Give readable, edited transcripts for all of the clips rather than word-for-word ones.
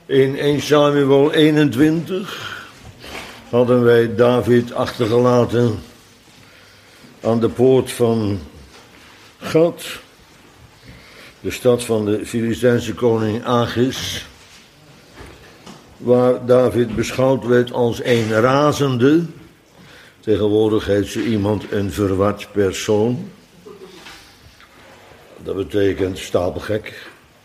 In 1 Samuel 21 hadden wij David achtergelaten aan de poort van Gat, de stad van de Filistijnse koning Achis, waar David beschouwd werd als een razende. Tegenwoordig heet zo iemand een verward persoon. Dat betekent stapelgek.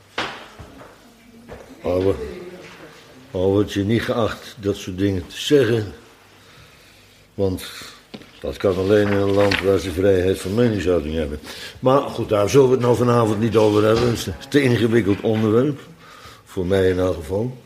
Al wordt je niet geacht dat soort dingen te zeggen. Want dat kan alleen in een land waar ze vrijheid van meningsuiting hebben. Maar goed, daar zullen we het nou vanavond niet over hebben. Het is een te ingewikkeld onderwerp. Voor mij in elk geval.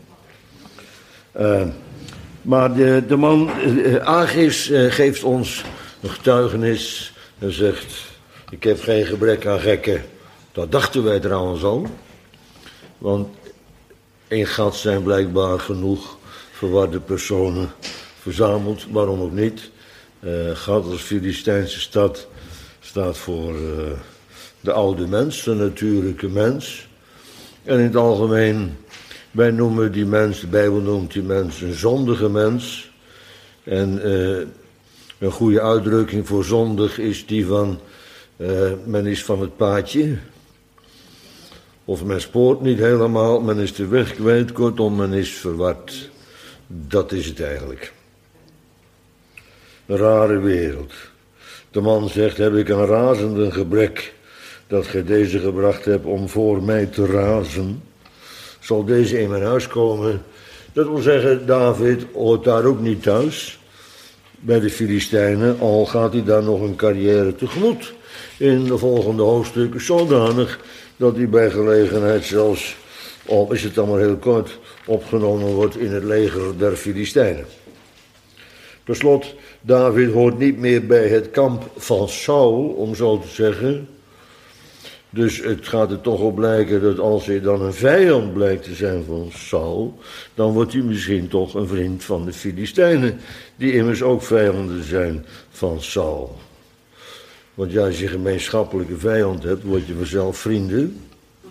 Maar de man Achis geeft ons een getuigenis en zegt: ik heb geen gebrek aan gekken. Dat dachten wij trouwens al. Want in Gat zijn blijkbaar genoeg verwarde personen verzameld. Waarom ook niet? Gat als Filistijnse stad staat voor de oude mens, de natuurlijke mens. En in het algemeen, wij noemen die mens, de Bijbel noemt die mens een zondige mens. En een goede uitdrukking voor zondig is die van, men is van het paadje. Of men spoort niet helemaal, men is de weg kwijt, kortom men is verward. Dat is het eigenlijk. Een rare wereld. De man zegt: heb ik een razende gebrek dat gij deze gebracht hebt om voor mij te razen? Zal deze in mijn huis komen? Dat wil zeggen, David hoort daar ook niet thuis. Bij de Filistijnen, al gaat hij daar nog een carrière tegemoet. In de volgende hoofdstukken zodanig dat hij bij gelegenheid zelfs, al is het dan maar heel kort, opgenomen wordt in het leger der Filistijnen. Per slot, David hoort niet meer bij het kamp van Saul, om zo te zeggen. Dus het gaat er toch op lijken dat als hij dan een vijand blijkt te zijn van Saul, dan wordt hij misschien toch een vriend van de Filistijnen, die immers ook vijanden zijn van Saul. Want ja, als je een gemeenschappelijke vijand hebt, word je vanzelf vrienden.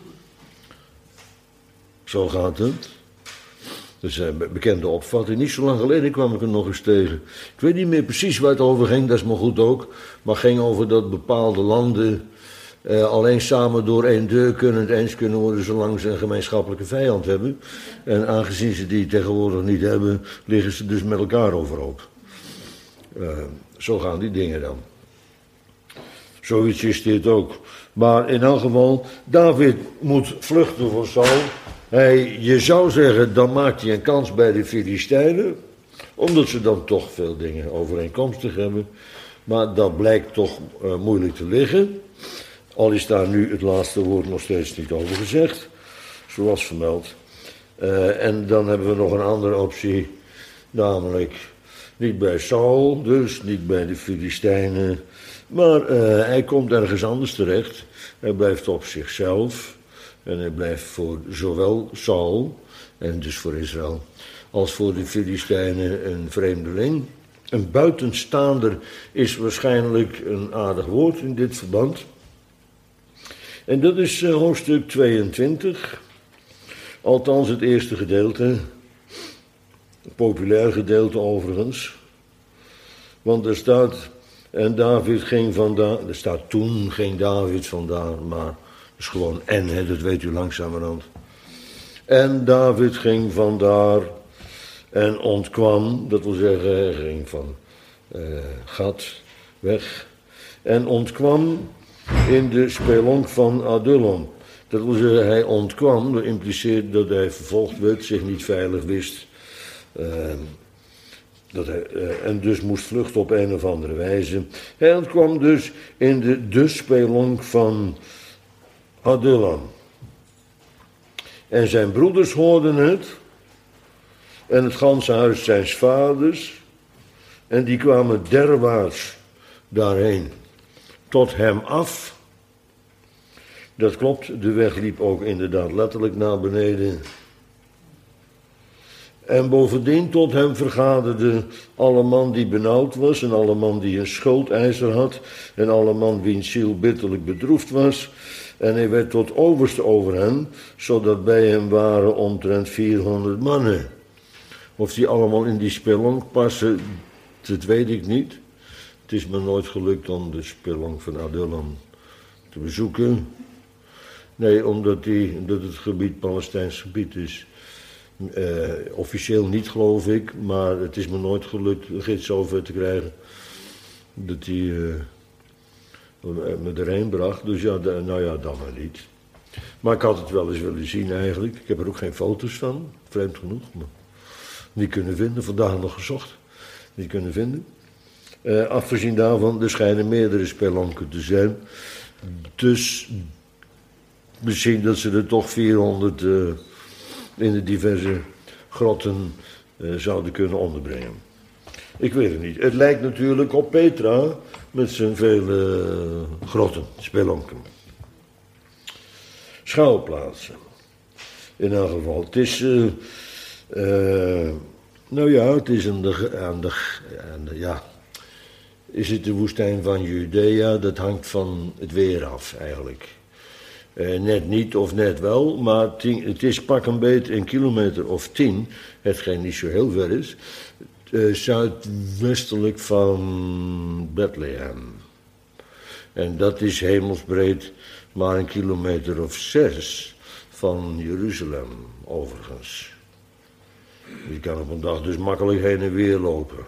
Zo gaat het. Dat is een bekende opvatting. Niet zo lang geleden kwam ik er nog eens tegen. Ik weet niet meer precies waar het over ging, dat is maar goed ook. Maar het ging over dat bepaalde landen alleen samen door één deur eens kunnen worden zolang ze een gemeenschappelijke vijand hebben. En aangezien ze die tegenwoordig niet hebben, liggen ze dus met elkaar overhoop. Zo gaan die dingen dan. Zoiets is dit ook. Maar in elk geval, David moet vluchten voor Saul. Je zou zeggen, dan maakt hij een kans bij de Filistijnen, omdat ze dan toch veel dingen overeenkomstig hebben. Maar dat blijkt toch moeilijk te liggen. Al is daar nu het laatste woord nog steeds niet over gezegd, zoals vermeld. En dan hebben we nog een andere optie, namelijk niet bij Saul, dus niet bij de Filistijnen, maar hij komt ergens anders terecht. Hij blijft op zichzelf en hij blijft voor zowel Saul, en dus voor Israël, als voor de Filistijnen een vreemdeling. Een buitenstaander is waarschijnlijk een aardig woord in dit verband. En dat is hoofdstuk 22, althans het eerste gedeelte, een populair gedeelte overigens. Want er staat, en David ging vandaar, er staat toen ging David vandaar, maar het is gewoon en, dat weet u langzamerhand. En David ging vandaar en ontkwam, dat wil zeggen, hij ging van Gat weg en ontkwam in de spelonk van Adullam. Dat wil zeggen, hij ontkwam, dat impliceert dat hij vervolgd werd, zich niet veilig wist. En dus moest vluchten op een of andere wijze. Hij ontkwam dus in de spelonk van Adullam. En zijn broeders hoorden het. En het ganse huis zijns vaders. En die kwamen derwaarts daarheen tot hem af. Dat klopt, de weg liep ook inderdaad letterlijk naar beneden. En bovendien tot hem vergaderde alle man die benauwd was, en alle man die een schuldeiser had, en alle man wiens ziel bitterlijk bedroefd was. En hij werd tot overste over hen, zodat bij hem waren omtrent 400 mannen. Of die allemaal in die spelonk passen, dat weet ik niet. Het is me nooit gelukt om de spelonk van Adullam te bezoeken. Nee, omdat het gebied Palestijns gebied is. Officieel niet, geloof ik, maar het is me nooit gelukt de gids zover te krijgen dat hij me erheen bracht. Dus ja, dan maar niet. Maar ik had het wel eens willen zien eigenlijk. Ik heb er ook geen foto's van, vreemd genoeg. Maar niet kunnen vinden, vandaag nog gezocht. Niet kunnen vinden. Afgezien daarvan, er schijnen meerdere spelonken te zijn. Dus misschien dat ze er toch 400 in de diverse grotten zouden kunnen onderbrengen. Ik weet het niet. Het lijkt natuurlijk op Petra met zijn vele grotten, spelonken. Schuilplaatsen. In elk geval. Het is, het is is het de woestijn van Judea? Dat hangt van het weer af eigenlijk. Net niet of net wel, maar het is pak een beet een kilometer of 10, hetgeen niet zo heel ver is, zuidwestelijk van Bethlehem. En dat is hemelsbreed maar een kilometer of 6 van Jeruzalem, overigens. Je kan op een dag dus makkelijk heen en weer lopen.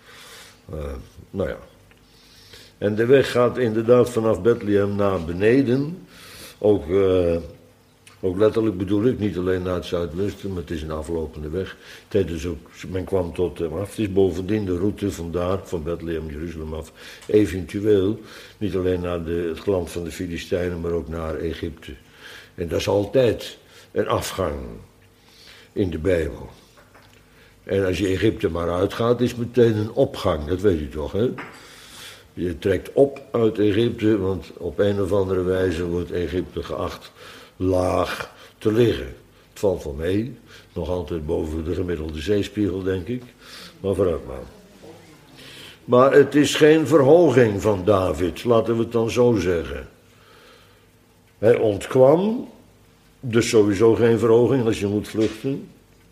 En de weg gaat inderdaad vanaf Bethlehem naar beneden. Ook letterlijk bedoel ik, niet alleen naar het zuidwesten, maar het is een aflopende weg. Men kwam tot hem af. Het is bovendien de route vandaar, van Bethlehem, Jeruzalem af, eventueel niet alleen naar het land van de Filistijnen, maar ook naar Egypte. En dat is altijd een afgang in de Bijbel. En als je Egypte maar uitgaat, is het meteen een opgang, dat weet je toch, hè? Je trekt op uit Egypte, want op een of andere wijze wordt Egypte geacht laag te liggen. Het valt wel mee, nog altijd boven de gemiddelde zeespiegel, denk ik. Maar vooruit maar. Maar het is geen verhoging van David, laten we het dan zo zeggen. Hij ontkwam, dus sowieso geen verhoging als je moet vluchten.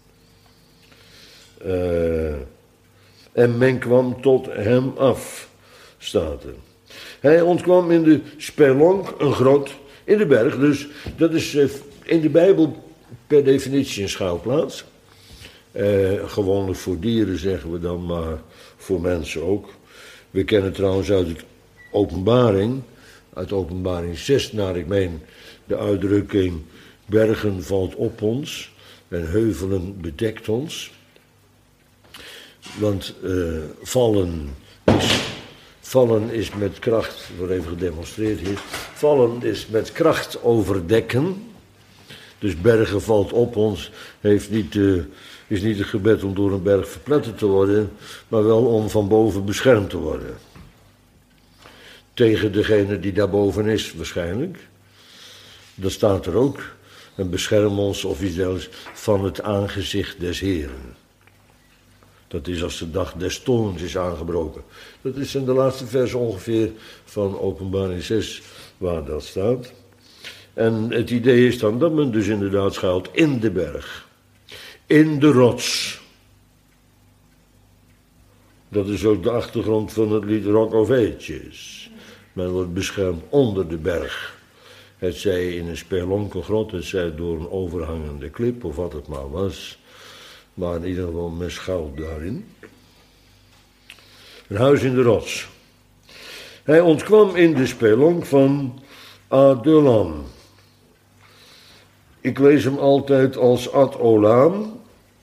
En men kwam tot hem af, staat er. Hij ontkwam in de spelonk, een grot, in de berg. Dus dat is in de Bijbel per definitie een schuilplaats. Gewoonlijk voor dieren zeggen we dan, maar voor mensen ook. We kennen trouwens uit Openbaring 6 naar ik meen de uitdrukking bergen valt op ons en heuvelen bedekt ons. Want vallen is met kracht, wordt even gedemonstreerd hier. Vallen is met kracht overdekken. Dus bergen valt op ons is niet het gebed om door een berg verpletterd te worden, maar wel om van boven beschermd te worden. Tegen degene die daarboven is waarschijnlijk. Dat staat er ook. En bescherm ons of iets dergelijks van het aangezicht des Heren. Dat is als de dag des toorns is aangebroken. Dat is in de laatste vers ongeveer van Openbaring 6 waar dat staat. En het idee is dan dat men dus inderdaad schuilt in de berg. In de rots. Dat is ook de achtergrond van het lied Rock of Ages. Men wordt beschermd onder de berg. Het zij in een spelonkengrot, het zij door een overhangende klip of wat het maar was. Maar in ieder geval men schuilt daarin. Een huis in de rots. Hij ontkwam in de spelonk van Adullam. Ik lees hem altijd als Ad-Olam.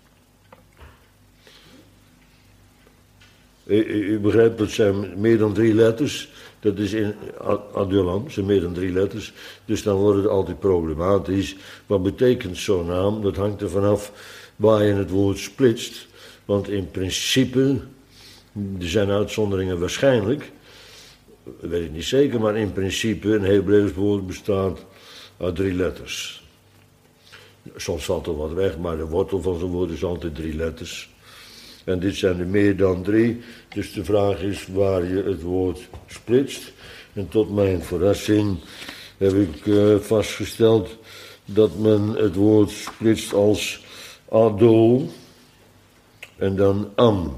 U begrijpt, dat zijn meer dan 3 letters. Dat is in Adullam, zijn meer dan 3 letters. Dus dan wordt het altijd problematisch. Wat betekent zo'n naam? Dat hangt er vanaf waar je het woord splitst. Want in principe, er zijn uitzonderingen waarschijnlijk, dat weet ik niet zeker, maar in principe een Hebreeuws woord bestaat uit 3 letters. Soms valt er wat weg, maar de wortel van zo'n woord is altijd 3 letters. En dit zijn er meer dan 3, dus de vraag is waar je het woord splitst. En tot mijn verrassing heb ik vastgesteld dat men het woord splitst als adol en dan am.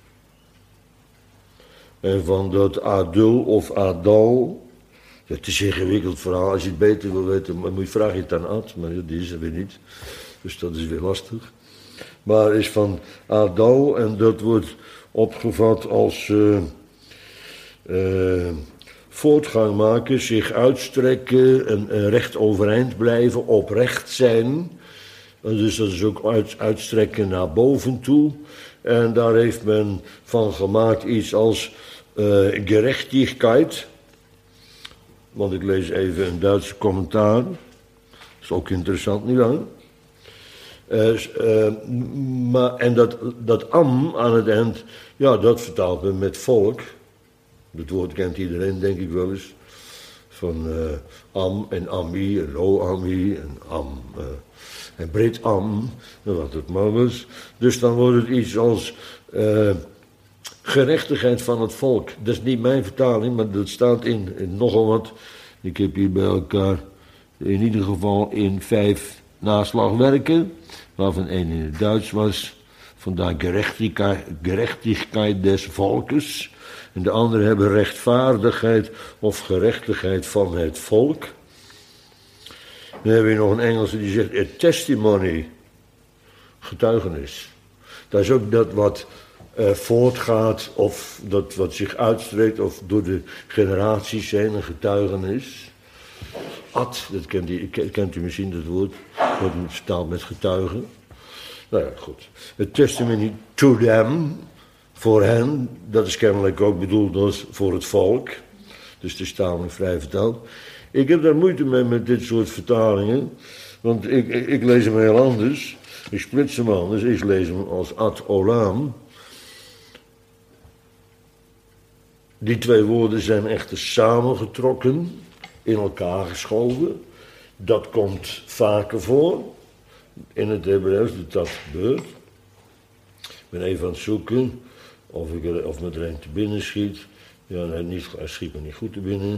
En van dat adul of adal, het is een ingewikkeld verhaal. Als je het beter wil weten, moet je vragen het aan Ad, maar die is er weer niet. Dus dat is weer lastig. Maar is van adal en dat wordt opgevat als voortgang maken, zich uitstrekken en recht overeind blijven, oprecht zijn. En dus dat is ook uitstrekken naar boven toe. En daar heeft men van gemaakt iets als gerechtigheid. Want ik lees even een Duitse commentaar. Dat is ook interessant, nietwaar? En dat am aan het eind, ja, dat vertaalt men met volk. Dat woord kent iedereen, denk ik wel eens. Van am en ami en lo-ami en am en Brit-am, wat het maar was. Dus dan wordt het iets als gerechtigheid van het volk. Dat is niet mijn vertaling, maar dat staat in nogal wat. Ik heb hier bij elkaar in ieder geval in 5 naslagwerken, waarvan 1 in het Duits was. Vandaar gerechtigheid des volkes. En de andere hebben rechtvaardigheid of gerechtigheid van het volk. Dan hebben we nog een Engelse die zegt a testimony, getuigenis. Dat is ook dat wat voortgaat of dat wat zich uitstrekt of door de generaties heen een getuigenis. Ad, dat kent u misschien dat woord, wordt vertaald met getuigen. Nou ja, goed. A testimony to them, voor hen, dat is kennelijk ook bedoeld als voor het volk. Dus het is tamelijk vrij vertaald. Ik heb daar moeite mee met dit soort vertalingen, want ik lees hem heel anders. Ik splits hem anders, ik lees hem als ad olam. Die 2 woorden zijn echter samengetrokken, in elkaar geschoven. Dat komt vaker voor in het Hebreeuws dat gebeurt. Ik ben even aan het zoeken of me er een te binnen schiet. Ja, nee, hij schiet me niet goed te binnen.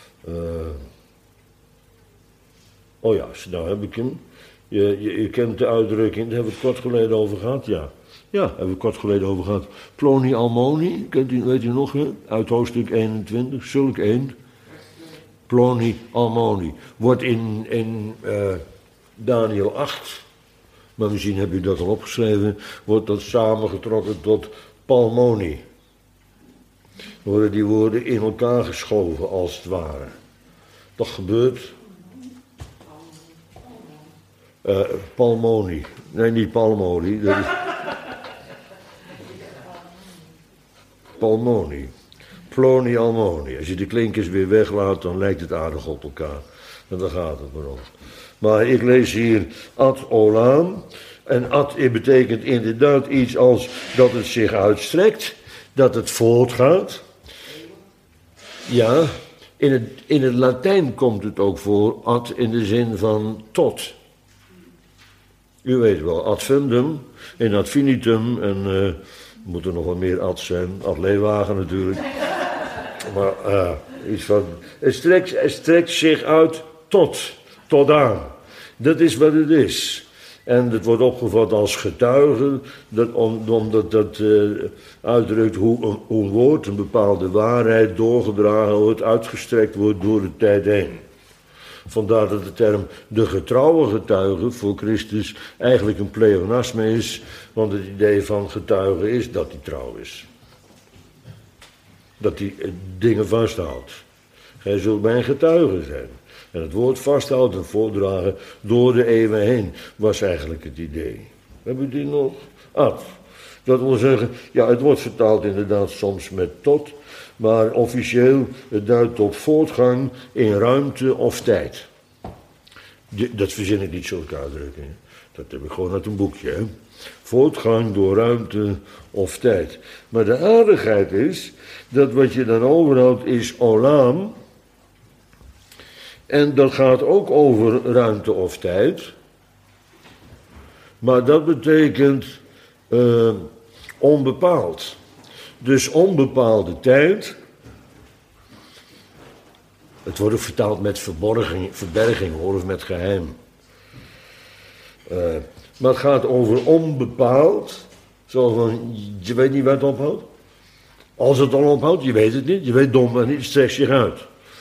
Oh ja, nou heb ik hem. Je kent de uitdrukking, daar hebben we het kort geleden over gehad, ja. Ja, hebben we kort geleden over gehad. Ploni Almoni, weet u nog, hè? Uit hoofdstuk 21, zulk een. Ploni Almoni. Wordt in Daniel 8, maar misschien heb u dat al opgeschreven, wordt dat samengetrokken tot Palmoni. Dan worden die woorden in elkaar geschoven, als het ware. Dat gebeurt. Palmoni. Nee, niet palmolie. Dat is... Palmoni. Ploni Almoni. Als je de klinkers weer weglaat, dan lijkt het aardig op elkaar. En daar gaat het maar om. Maar ik lees hier ad olam. En ad betekent inderdaad iets als dat het zich uitstrekt. Dat het voortgaat. Ja, in het Latijn komt het ook voor ad in de zin van tot. U weet wel, ad fundum en ad finitum en moet er nog wat meer ad zijn, ad leeuwagen natuurlijk. Maar iets van, het strekt zich uit tot aan. Dat is wat het is. En het wordt opgevat als getuige, omdat dat uitdrukt hoe een woord, een bepaalde waarheid doorgedragen wordt, uitgestrekt wordt door de tijd heen. Vandaar dat de term de getrouwe getuige voor Christus eigenlijk een pleonasme is, want het idee van getuige is dat hij trouw is. Dat hij dingen vasthoudt. Gij zult mijn getuige zijn. En het woord vasthouden en voordragen door de eeuwen heen was eigenlijk het idee. Hebben we die nog? Ad. Dat wil zeggen, ja, het wordt vertaald inderdaad soms met tot, maar officieel het duidt op voortgang in ruimte of tijd. Dat verzin ik niet zulke uitdrukkingen. Dat heb ik gewoon uit een boekje. Hè? Voortgang door ruimte of tijd. Maar de aardigheid is dat wat je dan overhoudt is olam. En dat gaat ook over ruimte of tijd. Maar dat betekent onbepaald. Dus onbepaalde tijd Het wordt ook vertaald met verberging hoor, of met geheim. Maar het gaat over onbepaald. Zo van, je weet niet waar het ophoudt. Als het dan ophoudt, je weet het niet. Je weet dom en niet, strekt zich uit.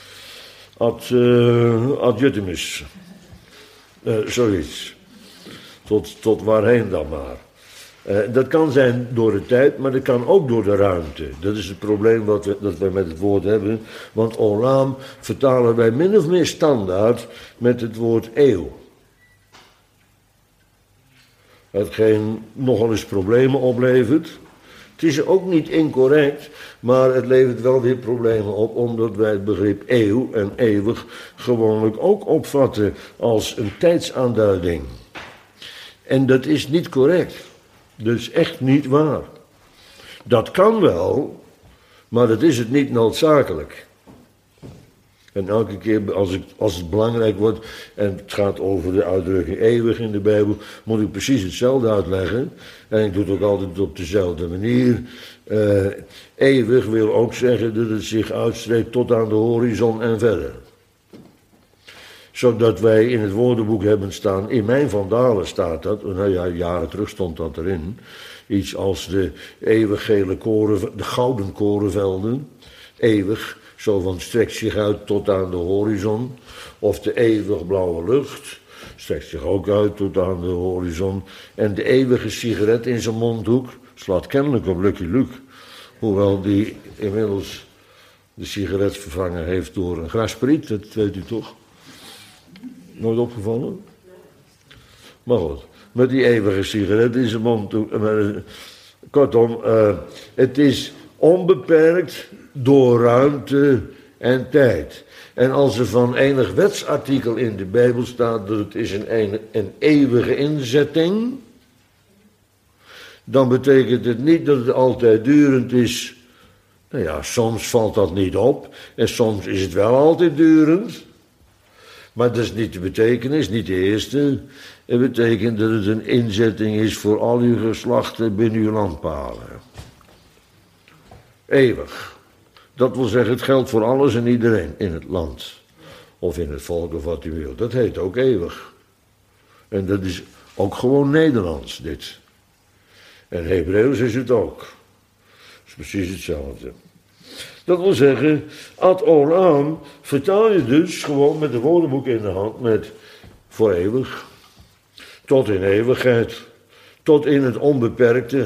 Ad jutemus. Zoiets. Tot waarheen dan maar. Dat kan zijn door de tijd, maar dat kan ook door de ruimte. Dat is het probleem dat we met het woord hebben. Want olam vertalen wij min of meer standaard met het woord eeuw. Hetgeen nogal eens problemen oplevert. Het is ook niet incorrect, maar het levert wel weer problemen op, omdat wij het begrip eeuw en eeuwig gewoonlijk ook opvatten als een tijdsaanduiding. En dat is niet correct. Dat is echt niet waar. Dat kan wel, maar dat is het niet noodzakelijk. En elke keer als het belangrijk wordt en het gaat over de uitdrukking eeuwig in de Bijbel, moet ik precies hetzelfde uitleggen. En ik doe het ook altijd op dezelfde manier. Eeuwig wil ook zeggen dat het zich uitstrekt tot aan de horizon en verder. Zodat wij in het woordenboek hebben staan, in mijn Vandalen staat dat, nou ja, jaren terug stond dat erin, iets als de eeuwig gele koren, de gouden korenvelden, eeuwig, zo van strekt zich uit tot aan de horizon, of de eeuwig blauwe lucht, strekt zich ook uit tot aan de horizon, en de eeuwige sigaret in zijn mondhoek slaat kennelijk op Lucky Luke, hoewel die inmiddels de sigaret vervangen heeft door een graspriet, dat weet u toch? Nooit opgevallen? Maar goed, met die eeuwige sigaret in zijn mond. Kortom, het is onbeperkt door ruimte en tijd. En als er van enig wetsartikel in de Bijbel staat dat het is een eeuwige inzetting, dan betekent het niet dat het altijd durend is. Nou ja, soms valt dat niet op en soms is het wel altijd durend. Maar dat is niet de betekenis, niet de eerste. Het betekent dat het een inzetting is voor al uw geslachten binnen uw landpalen. Eeuwig. Dat wil zeggen, het geldt voor alles en iedereen in het land. Of in het volk of wat u wilt. Dat heet ook eeuwig. En dat is ook gewoon Nederlands, dit. En Hebreeuws is het ook. Dat is precies hetzelfde. Dat wil zeggen, ad olam vertaal je dus gewoon met de woordenboek in de hand met voor eeuwig. Tot in eeuwigheid. Tot in het onbeperkte.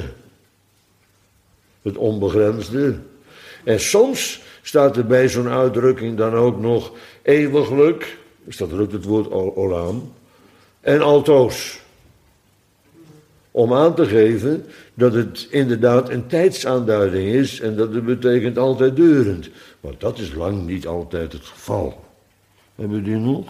Het onbegrensde. En soms staat er bij zo'n uitdrukking dan ook nog eeuwiglijk. Staat er ook het woord olam. En altoos. Om aan te geven dat het inderdaad een tijdsaanduiding is en dat het betekent altijd durend. Maar dat is lang niet altijd het geval. Hebben we die nog?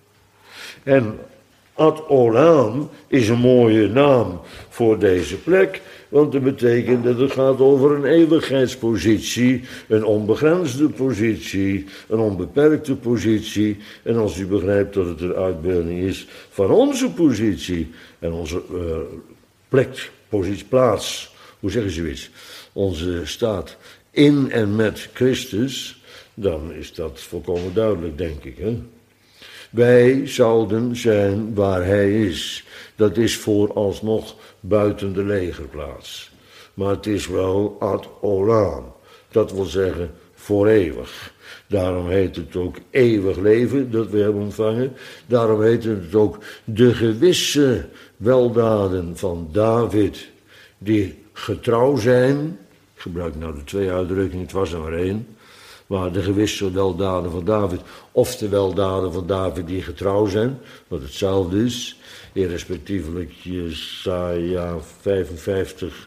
En ad olam is een mooie naam voor deze plek, want dat betekent dat het gaat over een eeuwigheidspositie, een onbegrensde positie, een onbeperkte positie. En als u begrijpt dat het een uitbeelding is van onze positie en onze plek, positie, plaats, hoe zeggen ze zoiets, onze staat in en met Christus, dan is dat volkomen duidelijk, denk ik. Hè? Wij zouden zijn waar hij is. Dat is vooralsnog buiten de legerplaats. Maar het is wel ad olam. Dat wil zeggen voor eeuwig. Daarom heet het ook eeuwig leven dat we hebben ontvangen. Daarom heet het ook de gewisse weldaden van David die getrouw zijn. Ik gebruik nou de twee uitdrukkingen, het was er maar één. Maar de gewisse weldaden van David, of de weldaden van David die getrouw zijn, wat hetzelfde is, irrespectievelijk Jesaja 55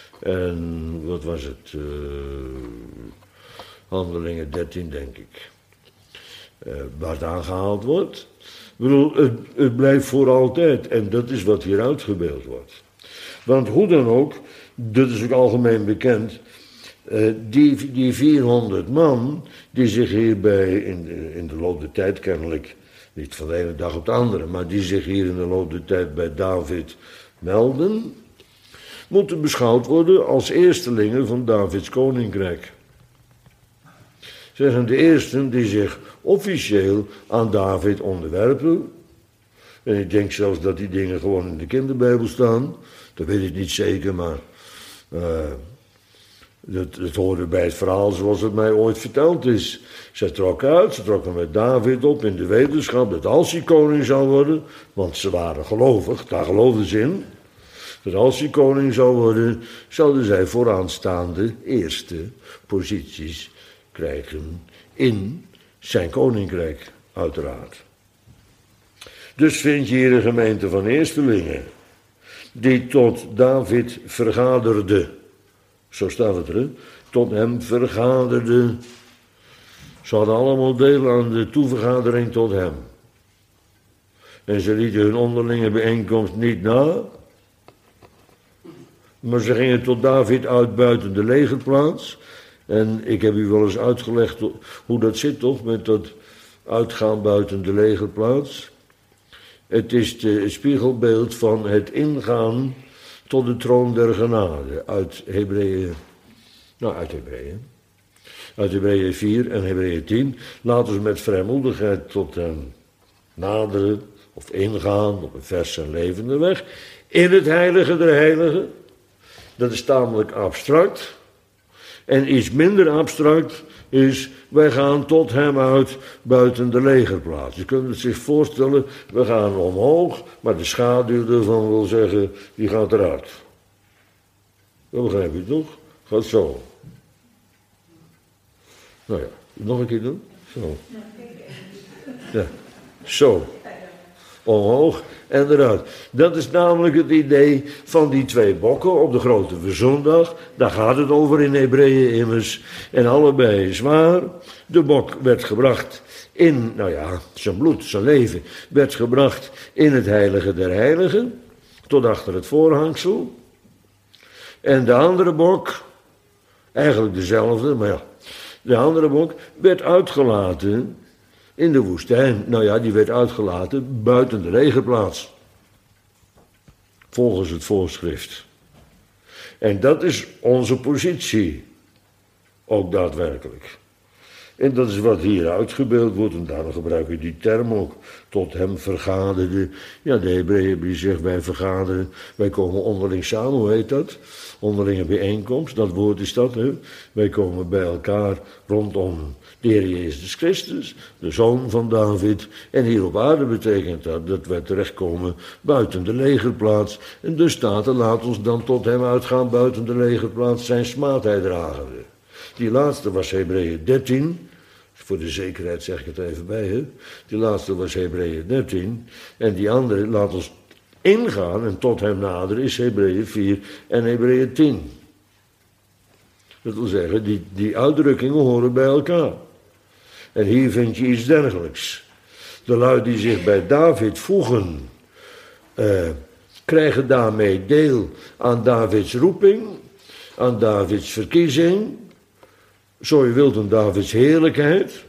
en wat was het, Handelingen 13 denk ik, waar het aangehaald wordt. Ik bedoel, het blijft voor altijd en dat is wat hier uitgebeeld wordt. Want hoe dan ook, dat is ook algemeen bekend, die 400 man, die zich hierbij in de loop der tijd kennelijk, niet van de ene dag op de andere, maar die zich hier in de loop der tijd bij David melden, moeten beschouwd worden als eerstelingen van Davids koninkrijk. zeggen de eersten die zich officieel aan David onderwerpen. En ik denk zelfs dat die dingen gewoon in de kinderbijbel staan. Dat weet ik niet zeker, maar het hoorde bij het verhaal zoals het mij ooit verteld is. Ze trokken met David op in de wetenschap dat als hij koning zou worden, want ze waren gelovig, daar geloofden ze in, dat als hij koning zou worden, zouden zij vooraanstaande eerste posities krijgen in zijn koninkrijk, uiteraard. Dus vind je hier een gemeente van eerstelingen, die tot David vergaderde. Zo staat het er, tot hem vergaderde. Ze hadden allemaal deel aan de toevergadering tot hem. En ze lieten hun onderlinge bijeenkomst niet na. Maar ze gingen tot David uit buiten de legerplaats. En ik heb u wel eens uitgelegd hoe dat zit toch, met dat uitgaan buiten de legerplaats. Het is het spiegelbeeld van het ingaan tot de troon der genade. Uit Hebreeën 4 en Hebreeën 10. Laten we met vrijmoedigheid tot hem naderen of ingaan op een verse en levende weg. In het heilige der heiligen. Dat is tamelijk abstract. En iets minder abstract is, wij gaan tot hem uit buiten de legerplaats. Je kunt het zich voorstellen, we gaan omhoog, maar de schaduw ervan wil zeggen, die gaat eruit. Dat begrijp je toch? Gaat zo. Nou ja, nog een keer doen? Zo. Ja, zo. Omhoog en eruit. Dat is namelijk het idee van die twee bokken op de grote verzoendag. Daar gaat het over in Hebreeën immers. En allebei zwaar. De bok werd gebracht in, zijn bloed, zijn leven, werd gebracht in het heilige der heiligen. Tot achter het voorhangsel. En de andere bok, eigenlijk dezelfde, maar ja. De andere bok werd uitgelaten in de woestijn. Die werd uitgelaten buiten de legerplaats. Volgens het voorschrift. En dat is onze positie. Ook daadwerkelijk. En dat is wat hier uitgebeeld wordt. En daarom gebruik ik die term ook. Tot hem vergaderde. Ja, de Hebreeën zegt wij vergaderen. Wij komen onderling samen, hoe heet dat? Onderlinge bijeenkomst, dat woord is dat. Hè? Wij komen bij elkaar rondom de Heer Jezus Christus, de Zoon van David. En hier op aarde betekent dat wij terechtkomen buiten de legerplaats. En dus staat er, laat ons dan tot hem uitgaan buiten de legerplaats, zijn smaad hij dragen. Die laatste was Hebreeën 13. Voor de zekerheid zeg ik het even bij, hè. Die laatste was Hebreeën 13. En die andere, laat ons ingaan en tot hem naderen, is Hebreeën 4 en Hebreeën 10. Dat wil zeggen, die uitdrukkingen horen bij elkaar. En hier vind je iets dergelijks. De lui die zich bij David voegen, krijgen daarmee deel aan Davids roeping, aan Davids verkiezing, zo je wilt, aan Davids heerlijkheid.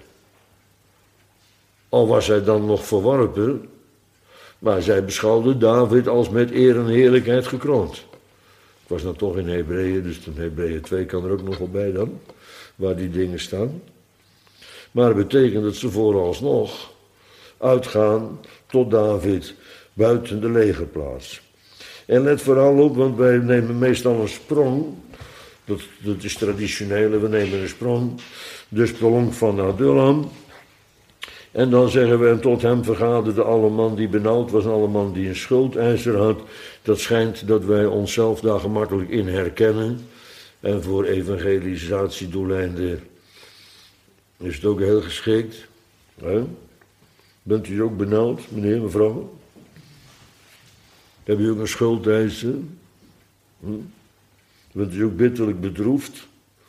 Al was hij dan nog verworpen, maar zij beschouwden David als met eer en heerlijkheid gekroond. Ik was dan toch in Hebreeën, dus in Hebreeën 2 kan er ook nog wel bij dan, waar die dingen staan. Maar het betekent dat ze vooralsnog uitgaan tot David buiten de legerplaats. En let vooral op, want wij nemen meestal een sprong. Dat is traditioneel, we nemen een sprong. De sprong van Adullam. En dan zeggen we, en tot hem vergaderde alle man die benauwd was, alle man die een schuldeiser had. Dat schijnt dat wij onszelf daar gemakkelijk in herkennen. En voor evangelisatiedoeleinden is het ook heel geschikt. He? Bent u ook benauwd, meneer, mevrouw? Heb u ook een schuldeiser? Bent u ook bitterlijk bedroefd?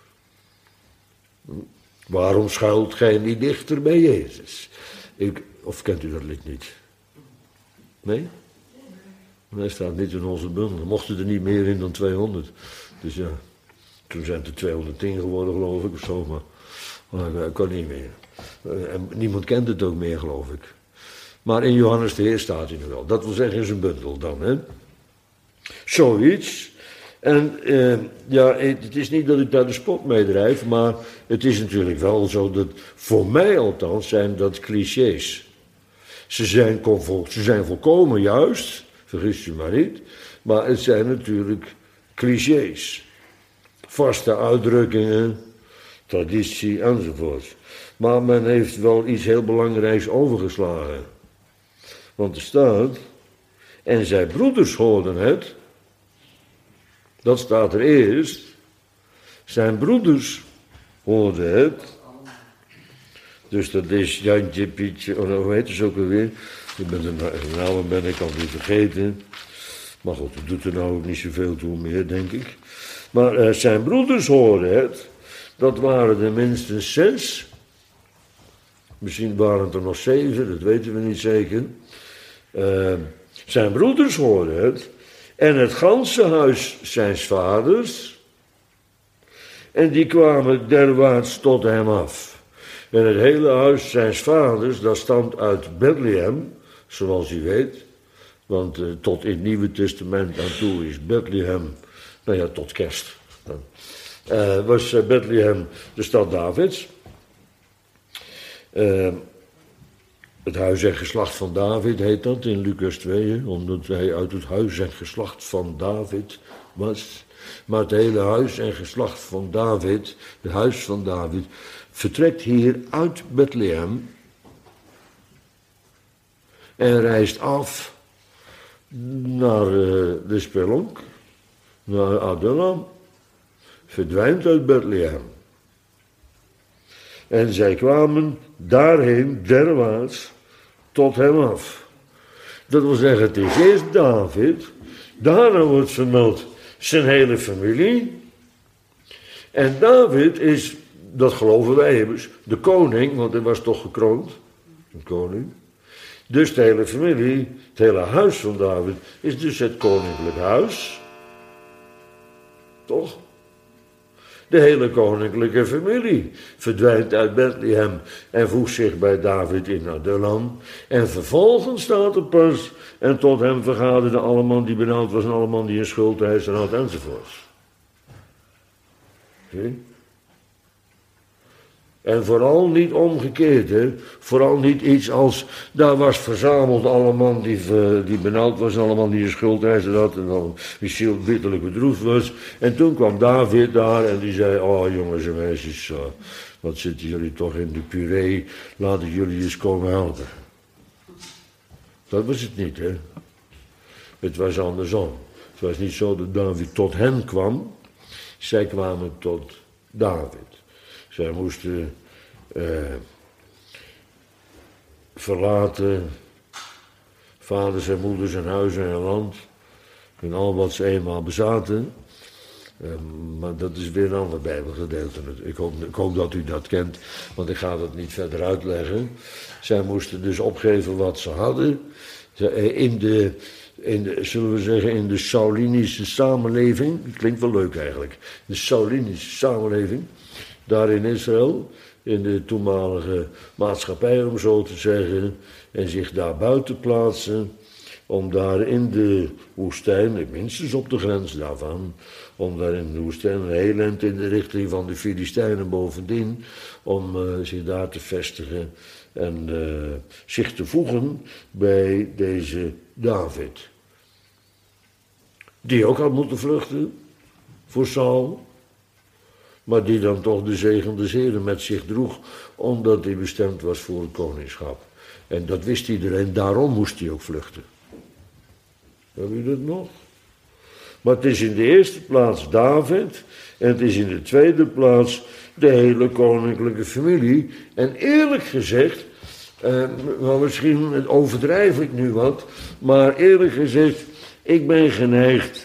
Waarom schuilt gij niet dichter bij Jezus? Of kent u dat lied niet? Nee? Hij staat niet in onze bundel. Er mochten er niet meer in dan 200. Dus ja, toen zijn het er 210 geworden, geloof ik, of zo. Maar dat kan niet meer. En niemand kent het ook meer, geloof ik. Maar in Johannes de Heer staat hij nu wel. Dat wil zeggen in zijn bundel dan, hè. Zoiets. En ja, het is niet dat ik daar de spot mee drijf, maar het is natuurlijk wel zo dat, voor mij althans, zijn dat clichés. Ze zijn volkomen juist, vergis je maar niet, maar het zijn natuurlijk clichés. Vaste uitdrukkingen, traditie enzovoort. Maar men heeft wel iets heel belangrijks overgeslagen. Want er staat, en zijn broeders hoorden het, dat staat er eerst, zijn broeders hoorden het. Dus dat is Jantje, Pietje, hoe heet ze ook alweer? De namen ben ik alweer vergeten. Maar goed, dat doet er nou ook niet zoveel toe meer, denk ik. Maar zijn broeders hoorden het. Dat waren er minstens 6. Misschien waren het er nog 7, dat weten we niet zeker. Zijn broeders hoorden het. En het ganse huis zijns vaders. En die kwamen derwaarts tot hem af. En het hele huis zijns vaders, dat stamt uit Bethlehem, zoals u weet. Want tot in het Nieuwe Testament aan toe is Bethlehem, nou ja, tot kerst. Was Bethlehem de stad Davids. Het huis en geslacht van David heet dat in Lucas 2, omdat hij uit het huis en geslacht van David was. Maar het hele huis en geslacht van David, het huis van David, vertrekt hier uit Bethlehem en reist af naar de spelonk, naar Adullam, verdwijnt uit Bethlehem. En zij kwamen daarheen derwaarts tot hem af. Dat wil zeggen, het is eerst David, daarna wordt vermeld zijn hele familie. En David is, dat geloven wij immers, de koning, want hij was toch gekroond, een koning. Dus de hele familie, het hele huis van David, is dus het koninklijk huis. Toch? De hele koninklijke familie verdwijnt uit Bethlehem en voegt zich bij David in Adullam. En vervolgens staat er pas, en tot hem vergaderden alle man die benauwd was en alle man die een schuldeisers had enzovoorts. Zie? En vooral niet omgekeerd, hè? Vooral niet iets als, daar was verzameld alle man die benauwd was, alle man die een schuldeisers had en dan wie ziel bitterlijk bedroefd was. En toen kwam David daar en die zei, oh jongens en meisjes, wat zitten jullie toch in de puree, laten jullie eens komen helpen. Dat was het niet, hè. Het was andersom. Het was niet zo dat David tot hen kwam, zij kwamen tot David. Zij moesten verlaten vaders en moeders en huizen en land en al wat ze eenmaal bezaten. Maar dat is weer een ander Bijbelgedeelte. Ik hoop dat u dat kent, want ik ga dat niet verder uitleggen. Zij moesten dus opgeven wat ze hadden. Zullen we zeggen, in de Saulinische samenleving, dat klinkt wel leuk eigenlijk, de Saulinische samenleving, daar in Israël, in de toenmalige maatschappij om zo te zeggen, en zich daar buiten plaatsen, om daar in de woestijn, minstens op de grens daarvan, om daar in de woestijn een heel eind in de richting van de Filistijnen bovendien, om zich daar te vestigen en zich te voegen bij deze David. Die ook had moeten vluchten voor Saul, maar die dan toch de zegen des Heren met zich droeg, omdat hij bestemd was voor het koningschap. En dat wist iedereen, daarom moest hij ook vluchten. Heb je dat nog? Maar het is in de eerste plaats David, en het is in de tweede plaats de hele koninklijke familie. En eerlijk gezegd, maar misschien overdrijf ik nu wat, maar eerlijk gezegd, ik ben geneigd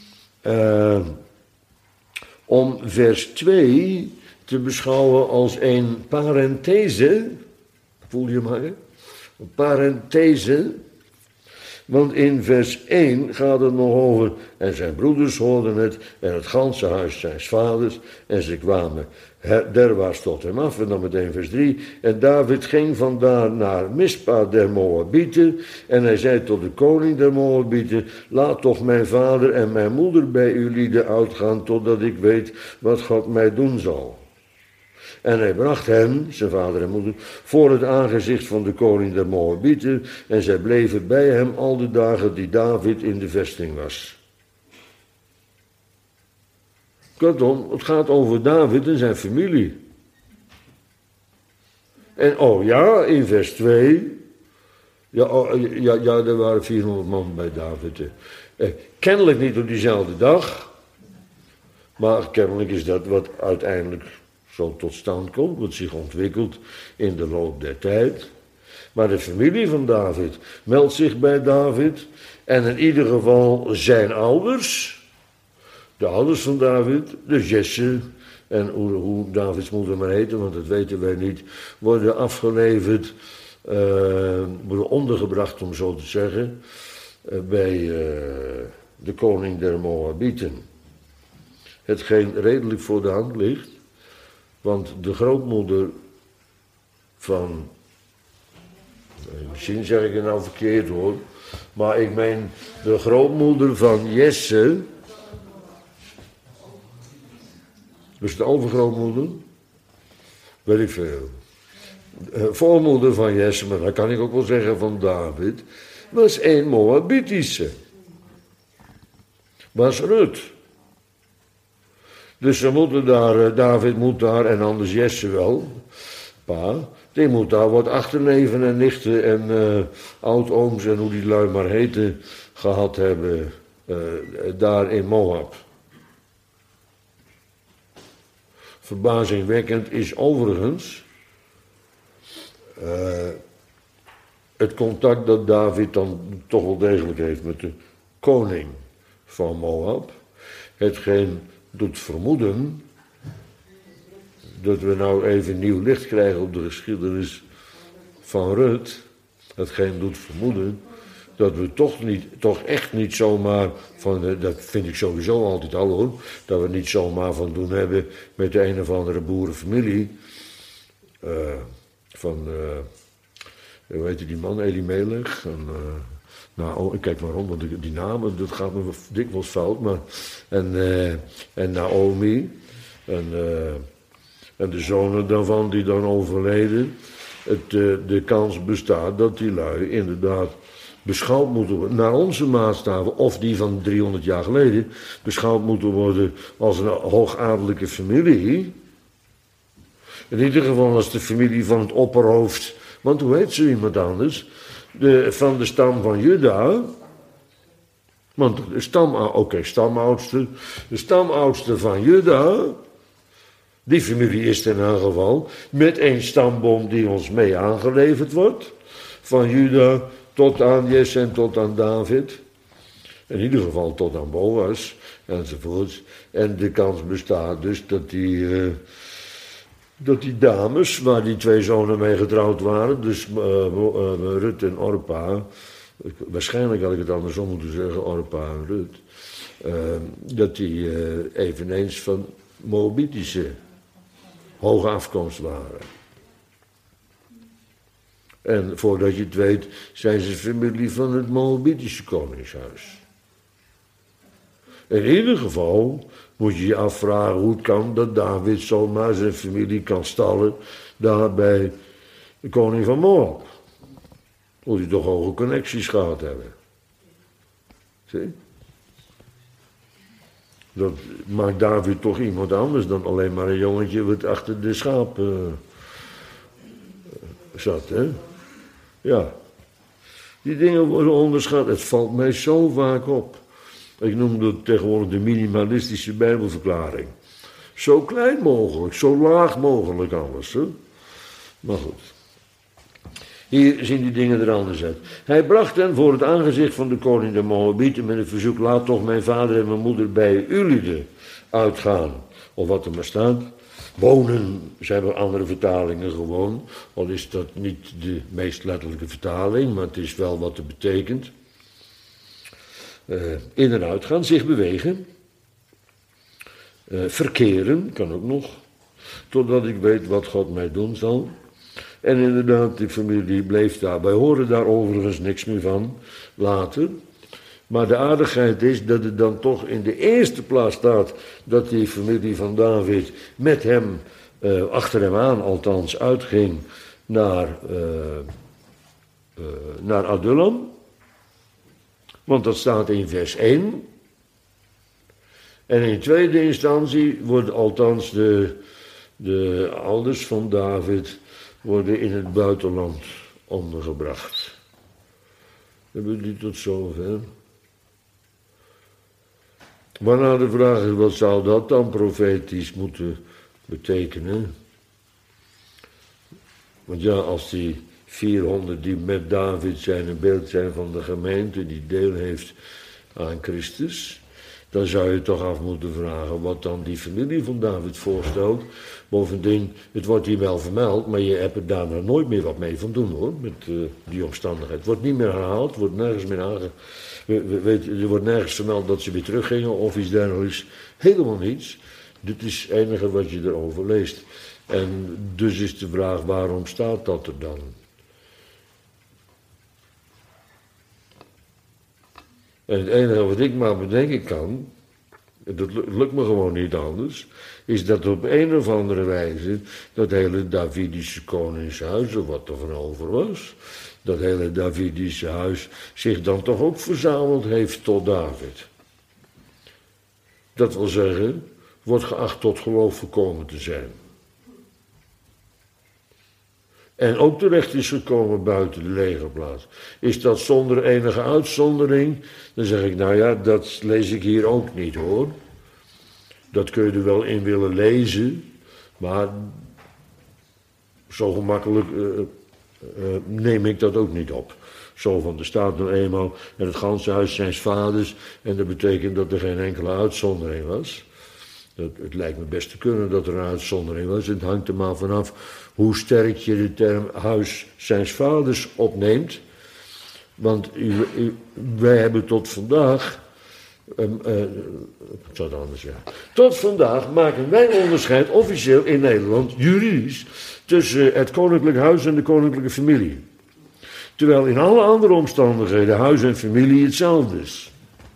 om vers 2 te beschouwen als een parenthese, voel je maar, een parenthese, Want in vers 1 gaat het nog over, en zijn broeders hoorden het, en het ganse huis zijns vaders, en ze kwamen derwaarts tot hem af. En dan meteen vers 3, en David ging vandaar naar Mispa der Moabieten, en hij zei tot de koning der Moabieten, laat toch mijn vader en mijn moeder bij uw lieden uitgaan, totdat ik weet wat God mij doen zal. En hij bracht hen, zijn vader en moeder, voor het aangezicht van de koning der Moabieten, en zij bleven bij hem al de dagen die David in de vesting was. Kortom, het gaat over David en zijn familie. En oh ja, in vers 2, er waren 400 man bij David. Kennelijk niet op diezelfde dag, maar kennelijk is dat wat uiteindelijk zo tot stand komt, wat zich ontwikkelt in de loop der tijd. Maar de familie van David meldt zich bij David, en in ieder geval zijn ouders, de ouders van David, dus Jesse en hoe Davids moeder maar heette, want dat weten wij niet, worden afgeleverd, worden ondergebracht, om zo te zeggen, bij de koning der Moabieten. Hetgeen redelijk voor de hand ligt, want de grootmoeder van, misschien zeg ik het nou verkeerd hoor, maar ik meen de grootmoeder van Jesse, dus de overgrootmoeder, weet ik veel. Voormoeder van Jesse, maar dat kan ik ook wel zeggen van David, was een Moabitische. Was Rut. Dus ze moeten daar, David moet daar, en anders Jesse wel, pa, die moet daar wat achterneven en nichten en oudooms en hoe die lui maar heten gehad hebben, daar in Moab. Verbazingwekkend is overigens het contact dat David dan toch wel degelijk heeft met de koning van Moab. Hetgeen doet vermoeden dat we nou even nieuw licht krijgen op de geschiedenis van Rut. Hetgeen doet vermoeden dat we toch echt niet zomaar van, dat vind ik sowieso altijd al hoor, dat we niet zomaar van doen hebben met de een of andere boerenfamilie. Hoe heet die man, Elimelech? Nou, kijk maar om, want die namen, dat gaat me dikwijls fout, maar. En Naomi, en de zonen daarvan die dan overleden. De kans bestaat dat die lui inderdaad beschouwd moeten worden, naar onze maatstaven, of die van 300 jaar geleden, beschouwd moeten worden als een hoogadellijke familie. In ieder geval als de familie van het opperhoofd, want hoe heet zo iemand anders? Van de stam van Juda. Want de stamoudste. De stamoudste van Juda. Die familie is in elk geval met een stamboom die ons mee aangeleverd wordt. Van Juda tot aan Jesse en tot aan David. In ieder geval tot aan Boas enzovoort. En de kans bestaat dus dat die dames, waar die twee zonen mee getrouwd waren, dus Rut en Orpa, waarschijnlijk had ik het andersom moeten zeggen, Orpa en Rut, dat die eveneens van Moabitische hoge afkomst waren. En voordat je het weet, zijn ze familie van het Moabitische koningshuis. In ieder geval moet je je afvragen hoe het kan dat David zomaar zijn familie kan stallen daar bij de koning van Moab. Moet hij toch hoge connecties gehad hebben. Zie? Dat maakt David toch iemand anders dan alleen maar een jongetje wat achter de schaap zat, hè? Ja. Die dingen worden onderschat. Het valt mij zo vaak op. Ik noem dat tegenwoordig de minimalistische Bijbelverklaring. Zo klein mogelijk, zo laag mogelijk alles. Hè? Maar goed. Hier zien die dingen er anders uit. Hij bracht hen voor het aangezicht van de koning der Moabieten met een verzoek: laat toch mijn vader en mijn moeder bij jullie uitgaan. Of wat er maar staat. Wonen, zijn er andere vertalingen gewoon. Al is dat niet de meest letterlijke vertaling, maar het is wel wat het betekent. in en uitgaan, zich bewegen. Verkeren, kan ook nog. Totdat ik weet wat God mij doen zal. En inderdaad, die familie bleef daar. Wij horen daar overigens niks meer van later. Maar de aardigheid is dat het dan toch in de eerste plaats staat dat die familie van David met hem, achter hem aan althans, uitging naar Adullam. Want dat staat in vers 1. En in tweede instantie worden althans de ouders van David worden in het buitenland ondergebracht. Hebben we die tot zover? Waarna de vraag is, wat zou dat dan profetisch moeten betekenen? Want ja, als die 400 die met David zijn een beeld zijn van de gemeente die deel heeft aan Christus, dan zou je toch af moeten vragen wat dan die familie van David voorstelt. Bovendien, het wordt hier wel vermeld, maar je hebt er daarna nooit meer wat mee van doen hoor, met die omstandigheid. Het wordt niet meer herhaald, wordt nergens meer er wordt nergens vermeld dat ze weer teruggingen of iets dergelijks. Helemaal niets. Dit is het enige wat je erover leest. En dus is de vraag, waarom staat dat er dan? En het enige wat ik maar bedenken kan, dat lukt me gewoon niet anders, is dat op een of andere wijze dat hele Davidische koningshuis, of wat er van over was, dat hele Davidische huis zich dan toch ook verzameld heeft tot David. Dat wil zeggen, wordt geacht tot geloof gekomen te zijn. En ook terecht is gekomen buiten de legerplaats. Is dat zonder enige uitzondering? Dan zeg ik, nou ja, dat lees ik hier ook niet hoor. Dat kun je er wel in willen lezen, maar zo gemakkelijk neem ik dat ook niet op. Zo van, er staat nou eenmaal, en het ganse huis zijn vaders, en dat betekent dat er geen enkele uitzondering was. Het lijkt me best te kunnen dat er een uitzondering was. Het hangt er maar vanaf hoe sterk je de term huis zijns vaders opneemt. Want wij hebben tot vandaag, ik zal het anders zeggen. Tot vandaag maken wij onderscheid officieel in Nederland, juridisch, tussen het koninklijk huis en de koninklijke familie. Terwijl in alle andere omstandigheden huis en familie hetzelfde is.